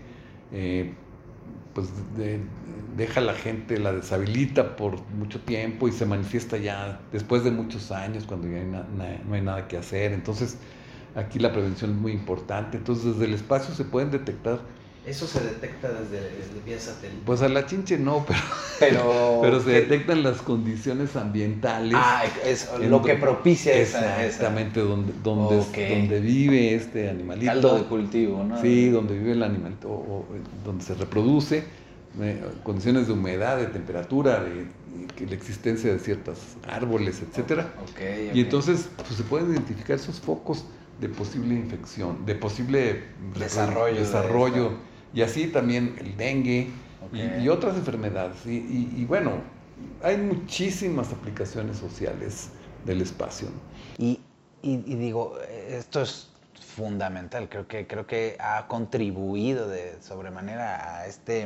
pues deja a la gente, la deshabilita por mucho tiempo y se manifiesta ya después de muchos años, cuando ya no hay nada que hacer. Entonces aquí la prevención es muy importante. Entonces desde el espacio se pueden detectar. ¿Eso se detecta desde vía satélite? Pues a la chinche no, pero se detectan las condiciones ambientales. Es lo que propicia exactamente donde vive este animalito. Caldo de cultivo, ¿no? Sí, donde vive el animalito, o donde se reproduce, condiciones de humedad, de temperatura, de la existencia de ciertos árboles, etcétera. Okay. Y entonces pues, se pueden identificar esos focos de posible infección, de posible desarrollo. Y así también el dengue y otras enfermedades. Y bueno, hay muchísimas aplicaciones sociales del espacio, ¿no? Y digo, esto es fundamental. Creo que ha contribuido de sobremanera a este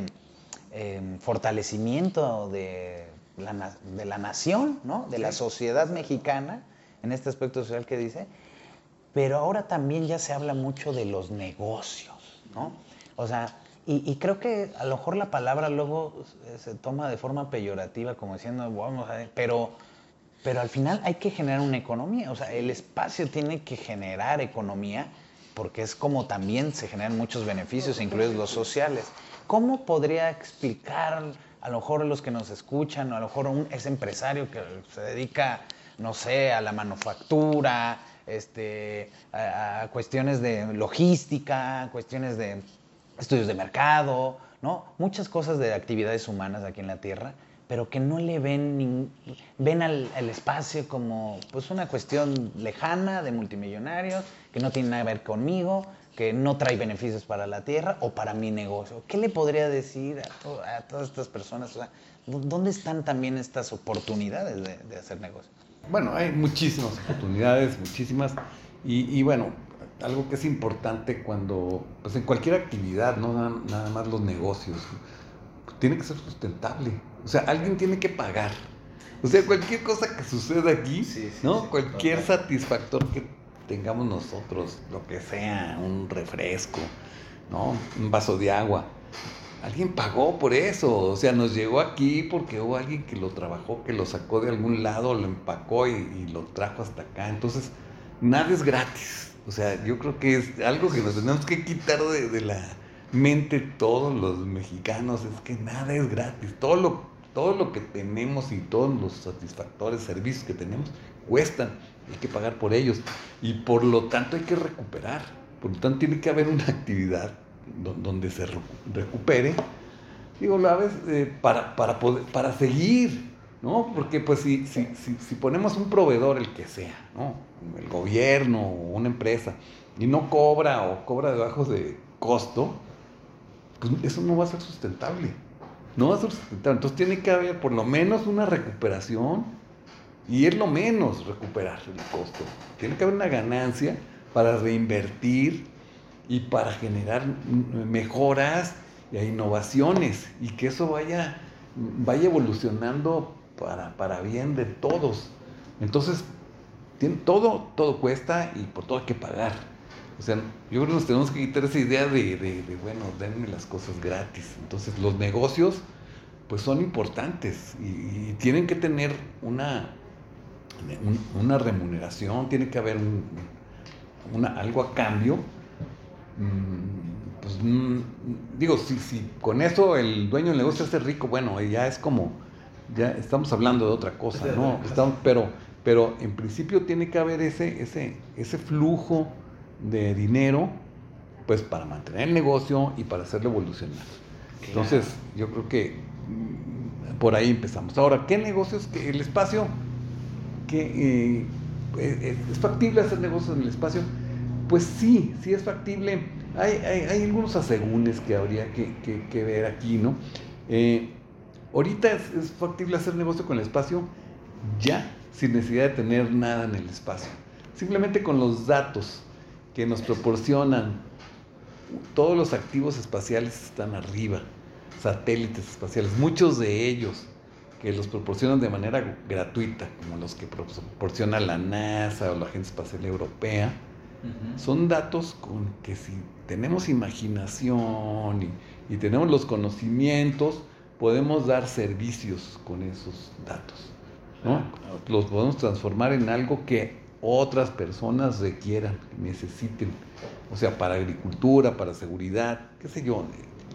fortalecimiento de la nación, ¿no? De la sociedad mexicana, en este aspecto social que dice. Pero ahora también ya se habla mucho de los negocios, ¿no? O sea, y creo que a lo mejor la palabra luego se toma de forma peyorativa, como diciendo, vamos a ver, pero al final hay que generar una economía. O sea, el espacio tiene que generar economía, porque es como también se generan muchos beneficios, incluidos los sociales. ¿Cómo podría explicar a lo mejor a los que nos escuchan, o a lo mejor ese empresario que se dedica, no sé, a la manufactura, a cuestiones de logística, cuestiones de estudios de mercado, ¿no? Muchas cosas de actividades humanas aquí en la Tierra, pero que no le ven al espacio como pues una cuestión lejana de multimillonarios, que no tiene nada que ver conmigo, que no trae beneficios para la Tierra o para mi negocio. ¿Qué le podría decir a todas estas personas? O sea, ¿dónde están también estas oportunidades de hacer negocio? Bueno, hay muchísimas oportunidades, muchísimas, y bueno, algo que es importante cuando, pues en cualquier actividad, no nada más los negocios, tiene que ser sustentable. O sea, alguien tiene que pagar. O sea, cualquier cosa que suceda aquí, ¿no? Cualquier satisfactor que tengamos nosotros, lo que sea, un refresco, ¿no? Un vaso de agua. Alguien pagó por eso, o sea, nos llegó aquí porque hubo alguien que lo trabajó, que lo sacó de algún lado, lo empacó y lo trajo hasta acá. Entonces, nada es gratis. O sea, yo creo que es algo que nos tenemos que quitar de la mente todos los mexicanos, es que nada es gratis. Todo lo que tenemos y todos los satisfactores, servicios que tenemos, cuestan, hay que pagar por ellos. Y por lo tanto hay que recuperar, por lo tanto tiene que haber una actividad donde se recupere, digo, la vez, para seguir, ¿no? Porque pues si ponemos un proveedor, el que sea, ¿no? El gobierno o una empresa, y no cobra o cobra debajo de costo, pues eso no va a ser sustentable. No va a ser sustentable. Entonces tiene que haber por lo menos una recuperación, y es lo menos recuperar el costo. Tiene que haber una ganancia para reinvertir y para generar mejoras e innovaciones, y que eso vaya evolucionando para bien de todos. Entonces, todo cuesta y por todo hay que pagar. O sea, yo creo que nos tenemos que quitar esa idea de bueno, denme las cosas gratis. Entonces, los negocios, pues son importantes y tienen que tener una remuneración, tiene que haber algo a cambio. Pues digo, si con eso el dueño del negocio hace rico, bueno, ya es como, ya estamos hablando de otra cosa, ¿no? Pero pero en principio tiene que haber ese flujo de dinero, pues para mantener el negocio y para hacerlo evolucionar. Claro. Entonces, yo creo que por ahí empezamos. Ahora, ¿qué negocios? El espacio, ¿es factible hacer negocios en el espacio? Pues sí es factible. Hay algunos asegúnes que habría que ver aquí, ¿no? Ahorita es factible hacer negocio con el espacio ya, sin necesidad de tener nada en el espacio. Simplemente con los datos que nos proporcionan todos los activos espaciales están arriba, satélites espaciales, muchos de ellos que los proporcionan de manera gratuita, como los que proporciona la NASA o la Agencia Espacial Europea. Son datos con que si tenemos imaginación y tenemos los conocimientos, podemos dar servicios con esos datos, ¿no? Los podemos transformar en algo que otras personas requieran, necesiten, o sea, para agricultura, para seguridad, qué sé yo.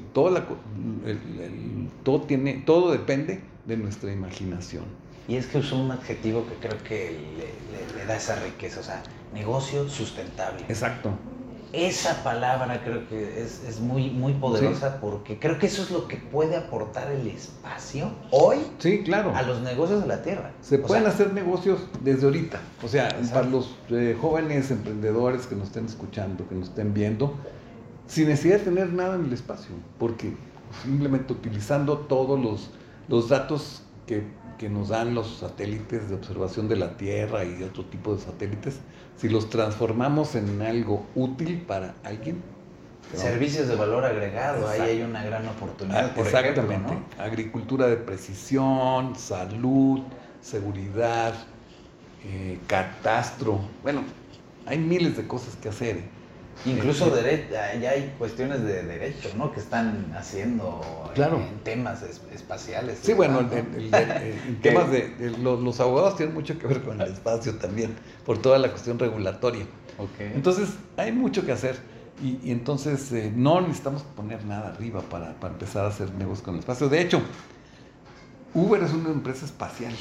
Todo depende de nuestra imaginación. Y es que usó un adjetivo que creo que le da esa riqueza, o sea, negocio sustentable. Exacto. Esa palabra creo que es muy, muy poderosa, sí, porque creo que eso es lo que puede aportar el espacio hoy, sí, claro, a los negocios de la Tierra. Se pueden hacer negocios desde ahorita. O sea, exacto, para los jóvenes emprendedores que nos estén escuchando, que nos estén viendo, sin necesidad de tener nada en el espacio, porque simplemente utilizando todos los datos que nos dan los satélites de observación de la Tierra y otro tipo de satélites, si los transformamos en algo útil para alguien. Servicios de valor agregado, exacto, ahí hay una gran oportunidad, por exactamente, ejemplo, ¿no? Agricultura de precisión, salud, seguridad, catastro. Bueno, hay miles de cosas que hacer. Incluso ya hay cuestiones de derecho, ¿no? Que están haciendo, claro, en temas espaciales. Sí, bueno, en temas los abogados tienen mucho que ver con el espacio también, por toda la cuestión regulatoria. Okay. Entonces, hay mucho que hacer y entonces no necesitamos poner nada arriba para empezar a hacer negocios con el espacio. De hecho, Uber es una empresa espacial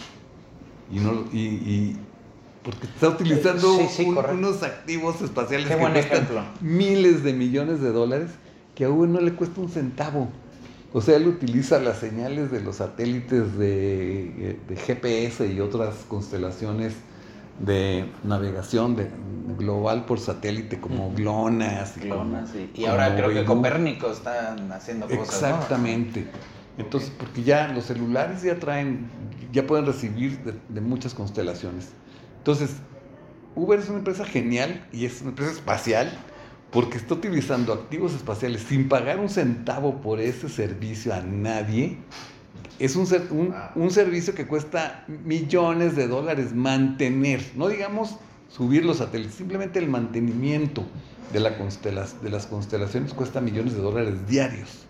y porque está utilizando unos activos espaciales que cuestan miles de millones de dólares, que a Uber no le cuesta un centavo. O sea, él utiliza las señales de los satélites de GPS y otras constelaciones de navegación global por satélite, como GLONASS. Y ahora creo que Copérnico están haciendo cosas. Exactamente. ¿No? Entonces, porque ya los celulares ya pueden recibir de muchas constelaciones. Entonces, Uber es una empresa genial y es una empresa espacial porque está utilizando activos espaciales sin pagar un centavo por ese servicio a nadie. Es un servicio que cuesta millones de dólares mantener, no digamos subir los satélites, simplemente el mantenimiento de las constelaciones cuesta millones de dólares diarios.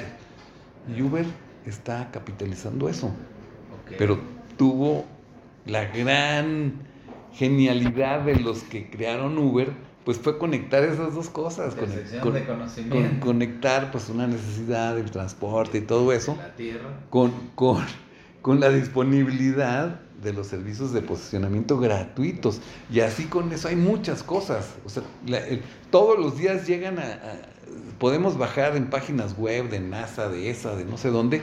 Y Uber está capitalizando eso. Pero tuvo la gran genialidad de los que crearon Uber, pues fue conectar esas dos cosas, de conocimiento. Conectar pues una necesidad del transporte y todo eso, la tierra, con la disponibilidad de los servicios de posicionamiento gratuitos, y así con eso hay muchas cosas. O sea, todos los días llegan podemos bajar en páginas web de NASA, de ESA, de no sé dónde,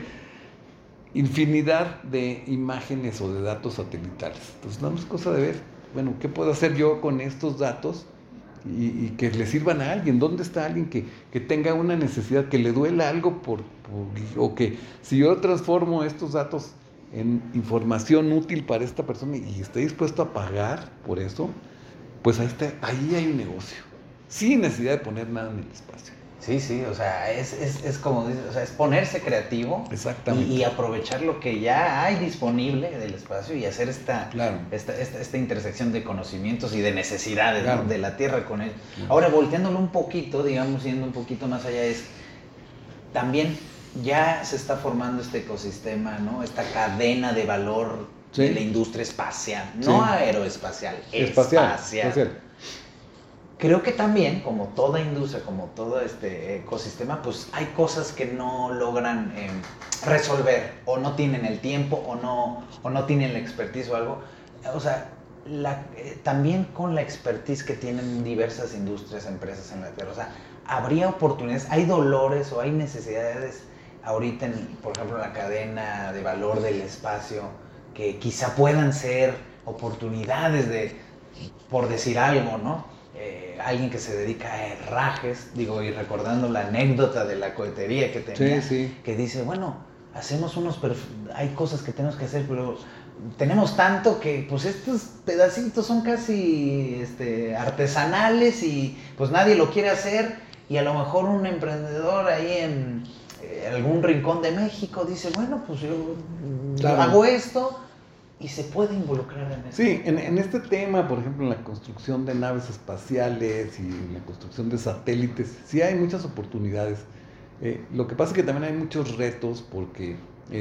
infinidad de imágenes o de datos satelitales. Entonces, no es cosa de ver, bueno, ¿qué puedo hacer yo con estos datos y que le sirvan a alguien? ¿Dónde está alguien que tenga una necesidad, que le duela algo o que si yo transformo estos datos en información útil para esta persona y esté dispuesto a pagar por eso, pues ahí hay un negocio, sin necesidad de poner nada en el espacio. Sí, o sea, es como dices, o sea, es ponerse creativo. Exactamente. Y aprovechar lo que ya hay disponible del espacio y hacer esta intersección de conocimientos y de necesidades, claro, ¿no?, de la Tierra con él. Claro. Ahora, volteándolo un poquito, digamos, yendo un poquito más allá, también ya se está formando este ecosistema, ¿no? Esta cadena de valor, sí, de la industria espacial, no aeroespacial, espacial. Creo que también, como toda industria, como todo este ecosistema, pues hay cosas que no logran resolver, o no tienen el tiempo, o no tienen la expertise o algo. O sea, también con la expertise que tienen diversas industrias, empresas en la Tierra. O sea, habría oportunidades, hay dolores o hay necesidades ahorita, por ejemplo, en la cadena de valor del espacio, que quizá puedan ser oportunidades por decir algo, ¿no? Alguien que se dedica a herrajes, digo, y recordando la anécdota de la cohetería que tenía, que dice, bueno, hacemos hay cosas que tenemos que hacer, pero tenemos tanto que pues estos pedacitos son casi artesanales y pues nadie lo quiere hacer, y a lo mejor un emprendedor ahí en algún rincón de México dice, bueno, pues yo hago esto, y se puede involucrar en eso. Sí, en este tema, por ejemplo, en la construcción de naves espaciales y en la construcción de satélites, sí hay muchas oportunidades. Lo que pasa es que también hay muchos retos, porque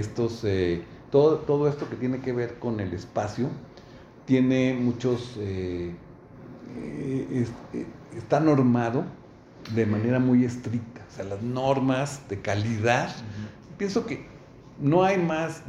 todo esto que tiene que ver con el espacio tiene muchos... está normado de manera muy estricta. O sea, las normas de calidad, pienso que no hay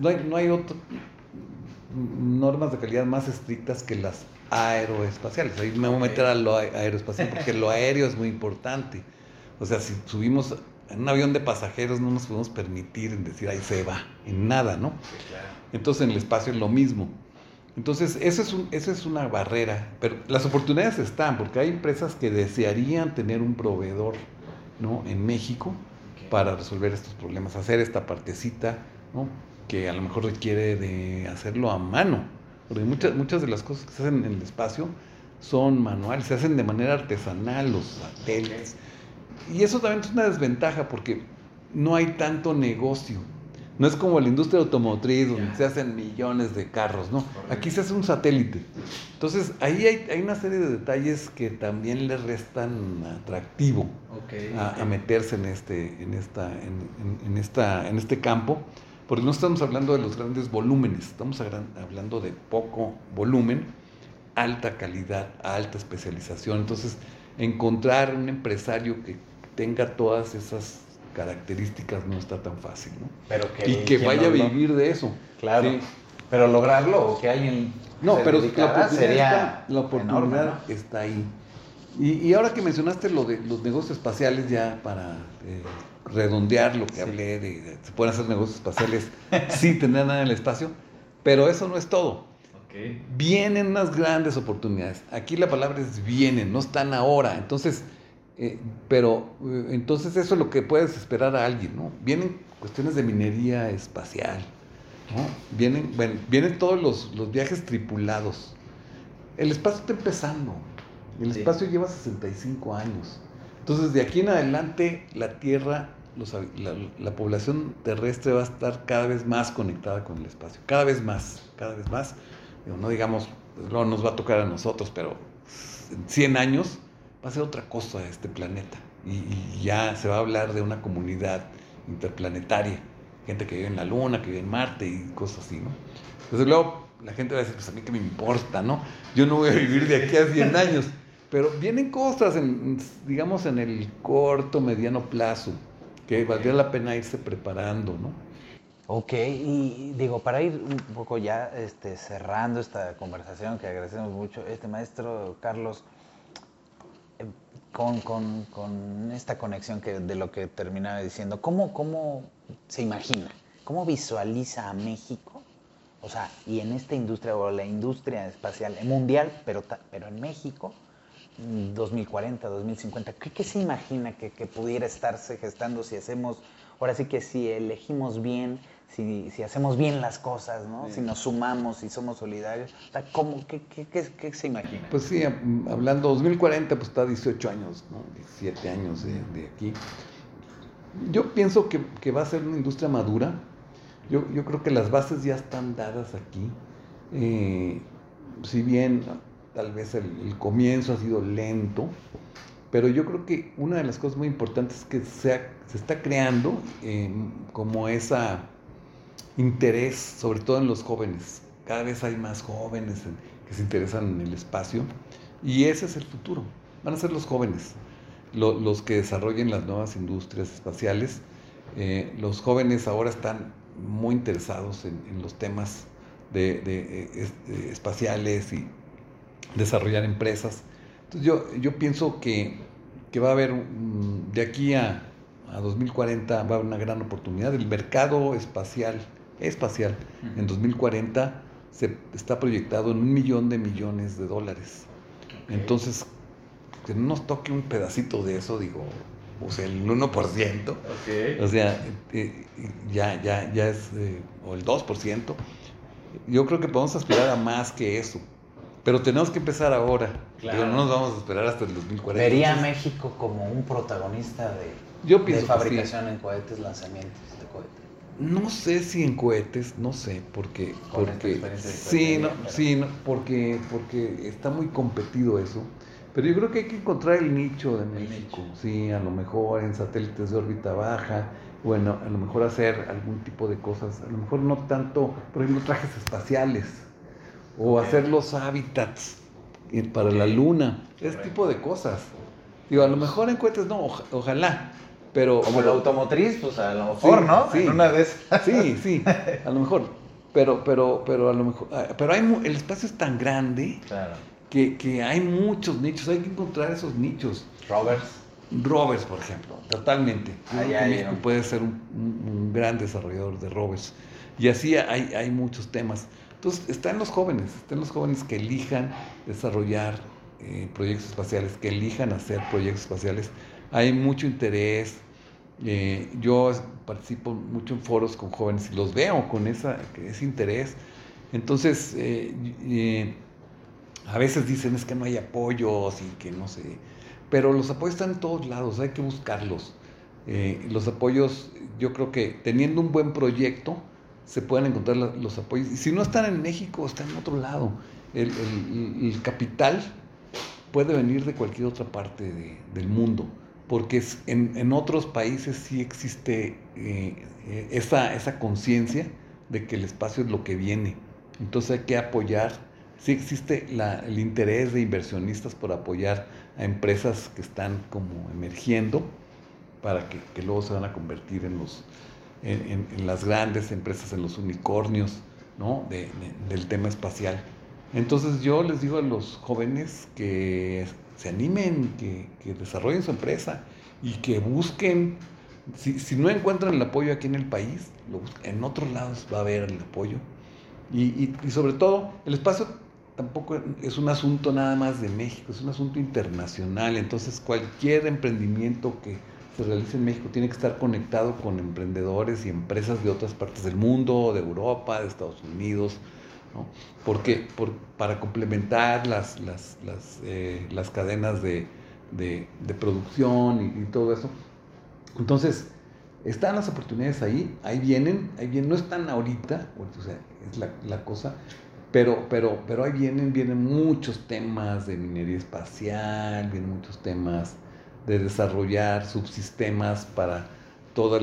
normas de calidad más estrictas que las aeroespaciales. Ahí me voy a meter a lo aeroespacial porque lo aéreo es muy importante. O sea, si subimos en un avión de pasajeros no nos podemos permitir decir ahí se va, en nada, ¿no? Sí, claro. Entonces en el espacio es lo mismo. Entonces esa es una barrera, pero las oportunidades están, porque hay empresas que desearían tener un proveedor, ¿no?, en México para resolver estos problemas, hacer esta partecita, ¿no?, que a lo mejor requiere de hacerlo a mano, porque muchas de las cosas que se hacen en el espacio son manuales, se hacen de manera artesanal los satélites, y eso también es una desventaja porque no hay tanto negocio. No es como la industria automotriz donde se hacen millones de carros, ¿no? Aquí se hace un satélite. Entonces, ahí hay una serie de detalles que también le restan atractivo a meterse en este campo, porque no estamos hablando de los grandes volúmenes, estamos hablando de poco volumen, alta calidad, alta especialización. Entonces, encontrar un empresario que tenga todas esas características no está tan fácil, ¿no? Pero que vaya a vivir de eso. Claro. Sí. Pero lograrlo o que alguien la oportunidad está ahí. Y ahora que mencionaste lo de los negocios espaciales, ya para redondear lo que hablé de se pueden hacer negocios espaciales sin tener nada en el espacio, pero eso no es todo. Vienen unas grandes oportunidades. Aquí la palabra es vienen, no están ahora. Entonces entonces eso es lo que puedes esperar a alguien, ¿no? Vienen cuestiones de minería espacial, ¿no? Vienen todos los viajes tripulados. El espacio está empezando. El espacio lleva 65 años. Entonces, de aquí en adelante, la Tierra, la población terrestre va a estar cada vez más conectada con el espacio. Cada vez más. No digamos, pues, no nos va a tocar a nosotros, pero en 100 años va a ser otra cosa este planeta, y ya se va a hablar de una comunidad interplanetaria, gente que vive en la Luna, que vive en Marte y cosas así, ¿no? Entonces luego la gente va a decir, pues a mí qué me importa, ¿no? Yo no voy a vivir de aquí a 100 años, pero vienen cosas, digamos, en el corto, mediano plazo, que valdría la pena irse preparando, ¿no? Ok, y digo, para ir un poco ya cerrando esta conversación, que agradecemos mucho, maestro Carlos, con esta conexión de lo que terminaba diciendo, ¿cómo se imagina? ¿Cómo visualiza a México? O sea, y en esta industria, o la industria espacial mundial, pero en México, 2040, 2050, ¿qué se imagina que pudiera estarse gestando si hacemos, ahora sí que si elegimos bien, si hacemos bien las cosas, ¿no? Sí. Si nos sumamos, si somos solidarios, o sea, ¿qué se imagina? Pues sí, hablando 2040, pues está 18 años, ¿no? 17 años de aquí. Yo pienso que va a ser una industria madura. Yo creo que las bases ya están dadas aquí. Si bien tal vez el comienzo ha sido lento, pero yo creo que una de las cosas muy importantes es que se está creando como esa interés, sobre todo en los jóvenes. Cada vez hay más jóvenes que se interesan en el espacio, y ese es el futuro. Van a ser los jóvenes los que desarrollen las nuevas industrias espaciales. Los jóvenes ahora están muy interesados en los temas espaciales, y desarrollar empresas. Entonces yo pienso que va a haber, de aquí a 2040, va a haber una gran oportunidad. El mercado espacial en 2040 se está proyectado en $1 millón de millones de dólares. Okay. Entonces, que no nos toque un pedacito de eso, digo, o sea, el 1%, okay. O sea, ya es, o el 2%. Yo creo que podemos aspirar a más que eso. Pero tenemos que empezar ahora. Claro. Pero no nos vamos a esperar hasta el 2040. ¿Vería a México como un protagonista de fabricación en cohetes, lanzamientos de cohetes? No sé si en cohetes, no sé, porque porque está muy competido eso. Pero yo creo que hay que encontrar el nicho de México. Sí, a lo mejor en satélites de órbita baja, bueno, a lo mejor hacer algún tipo de cosas, a lo mejor no tanto, por ejemplo, trajes espaciales. O hacer los hábitats para la luna, ese tipo de cosas. Digo, a lo mejor en cohetes no, ojalá, pero... Como la automotriz, pues a lo mejor, sí, ¿no? Sí, en una de esas. Sí, a lo mejor. Pero a lo mejor... Pero el espacio es tan grande, claro, que hay muchos nichos, hay que encontrar esos nichos. Rovers, por ejemplo, totalmente. México puede ser un gran desarrollador de rovers. Y así hay muchos temas. Entonces, están los jóvenes que elijan desarrollar proyectos espaciales, que elijan hacer proyectos espaciales. Hay mucho interés. Yo participo mucho en foros con jóvenes y los veo con ese interés. Entonces, a veces dicen es que no hay apoyos y que no sé. Pero los apoyos están en todos lados, hay que buscarlos. Los apoyos, yo creo que teniendo un buen proyecto, se pueden encontrar los apoyos. Y si no están en México, están en otro lado. El capital puede venir de cualquier otra parte del mundo, porque en otros países sí existe esa conciencia de que el espacio es lo que viene. Entonces hay que apoyar. Sí existe el interés de inversionistas por apoyar a empresas que están como emergiendo para que luego se van a convertir en las grandes empresas, en los unicornios, ¿no? del tema espacial. Entonces yo les digo a los jóvenes que se animen, que desarrollen su empresa y que busquen, si no encuentran el apoyo aquí en el país, en otros lados va a haber el apoyo. Y sobre todo, el espacio tampoco es un asunto nada más de México, es un asunto internacional. Entonces cualquier emprendimiento que se realice en México tiene que estar conectado con emprendedores y empresas de otras partes del mundo, de Europa, de Estados Unidos, ¿no? Porque para complementar las cadenas de producción y todo eso. Entonces, están las oportunidades ahí vienen, no están ahorita, o sea, es la cosa, pero ahí vienen muchos temas de minería espacial, vienen muchos temas de desarrollar subsistemas para todos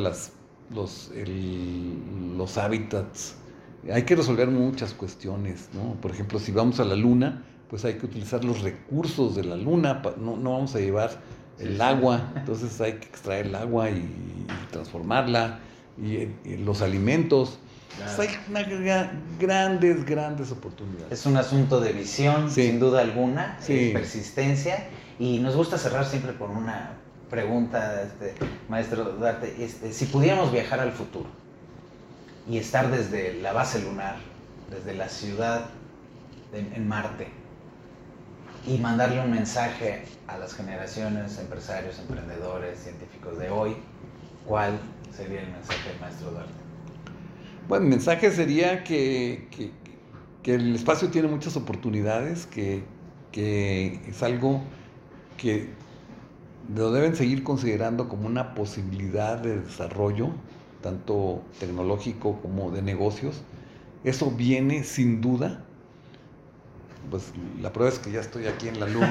los hábitats. Hay que resolver muchas cuestiones, ¿no? Por ejemplo, si vamos a la Luna, pues hay que utilizar los recursos de la Luna, no vamos a llevar el agua, entonces hay que extraer el agua y transformarla, y los alimentos. Claro. Hay grandes oportunidades. Es un asunto de visión, sí, sin duda alguna, sí, persistencia, y nos gusta cerrar siempre con una pregunta, maestro Duarte. Si pudiéramos viajar al futuro y estar desde la base lunar, desde la ciudad en Marte, y mandarle un mensaje a las generaciones, empresarios, emprendedores, científicos de hoy, ¿cuál sería el mensaje del maestro Duarte? Bueno, el mensaje sería que el espacio tiene muchas oportunidades, que es algo que lo deben seguir considerando como una posibilidad de desarrollo, tanto tecnológico como de negocios. Eso viene sin duda. Pues la prueba es que ya estoy aquí en la Luna.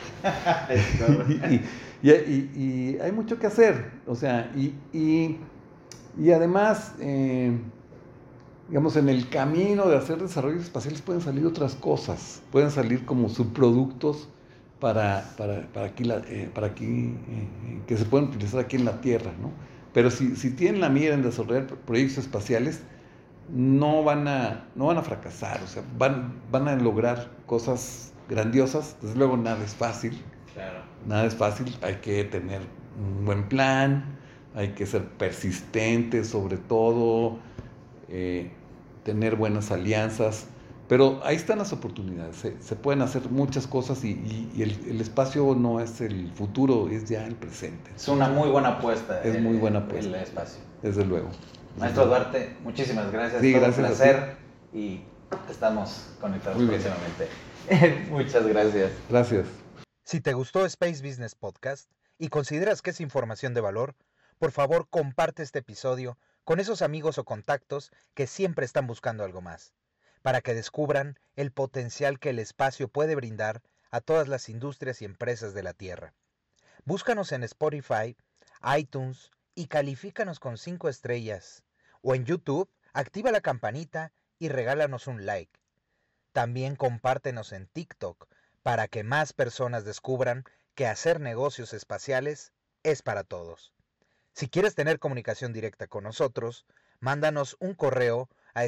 y hay mucho que hacer. O sea, y además, digamos, en el camino de hacer desarrollos espaciales pueden salir otras cosas. Pueden salir como subproductos para aquí, que se pueden utilizar aquí en la Tierra, ¿no? Pero si tienen la mira en desarrollar proyectos espaciales, no van a fracasar, o sea, van a lograr cosas grandiosas. Desde luego nada es fácil. Claro. Nada es fácil, hay que tener un buen plan, hay que ser persistente sobre todo, tener buenas alianzas, pero ahí están las oportunidades, se pueden hacer muchas cosas y el espacio no es el futuro, es ya el presente. Es una muy buena apuesta. Es muy buena apuesta. El espacio. Desde luego. Maestro Duarte, muchísimas gracias. Sí, todo gracias un placer y estamos conectados próximamente. Muchas gracias. Gracias. Si te gustó Space Business Podcast y consideras que es información de valor, por favor comparte este episodio con esos amigos o contactos que siempre están buscando algo más, para que descubran el potencial que el espacio puede brindar a todas las industrias y empresas de la Tierra. Búscanos en Spotify, iTunes y califícanos con 5 estrellas. O en YouTube, activa la campanita y regálanos un like. También compártenos en TikTok para que más personas descubran que hacer negocios espaciales es para todos. Si quieres tener comunicación directa con nosotros, mándanos un correo a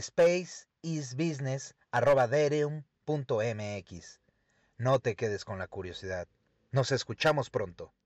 spaceisbusiness@derium.mx. No te quedes con la curiosidad. Nos escuchamos pronto.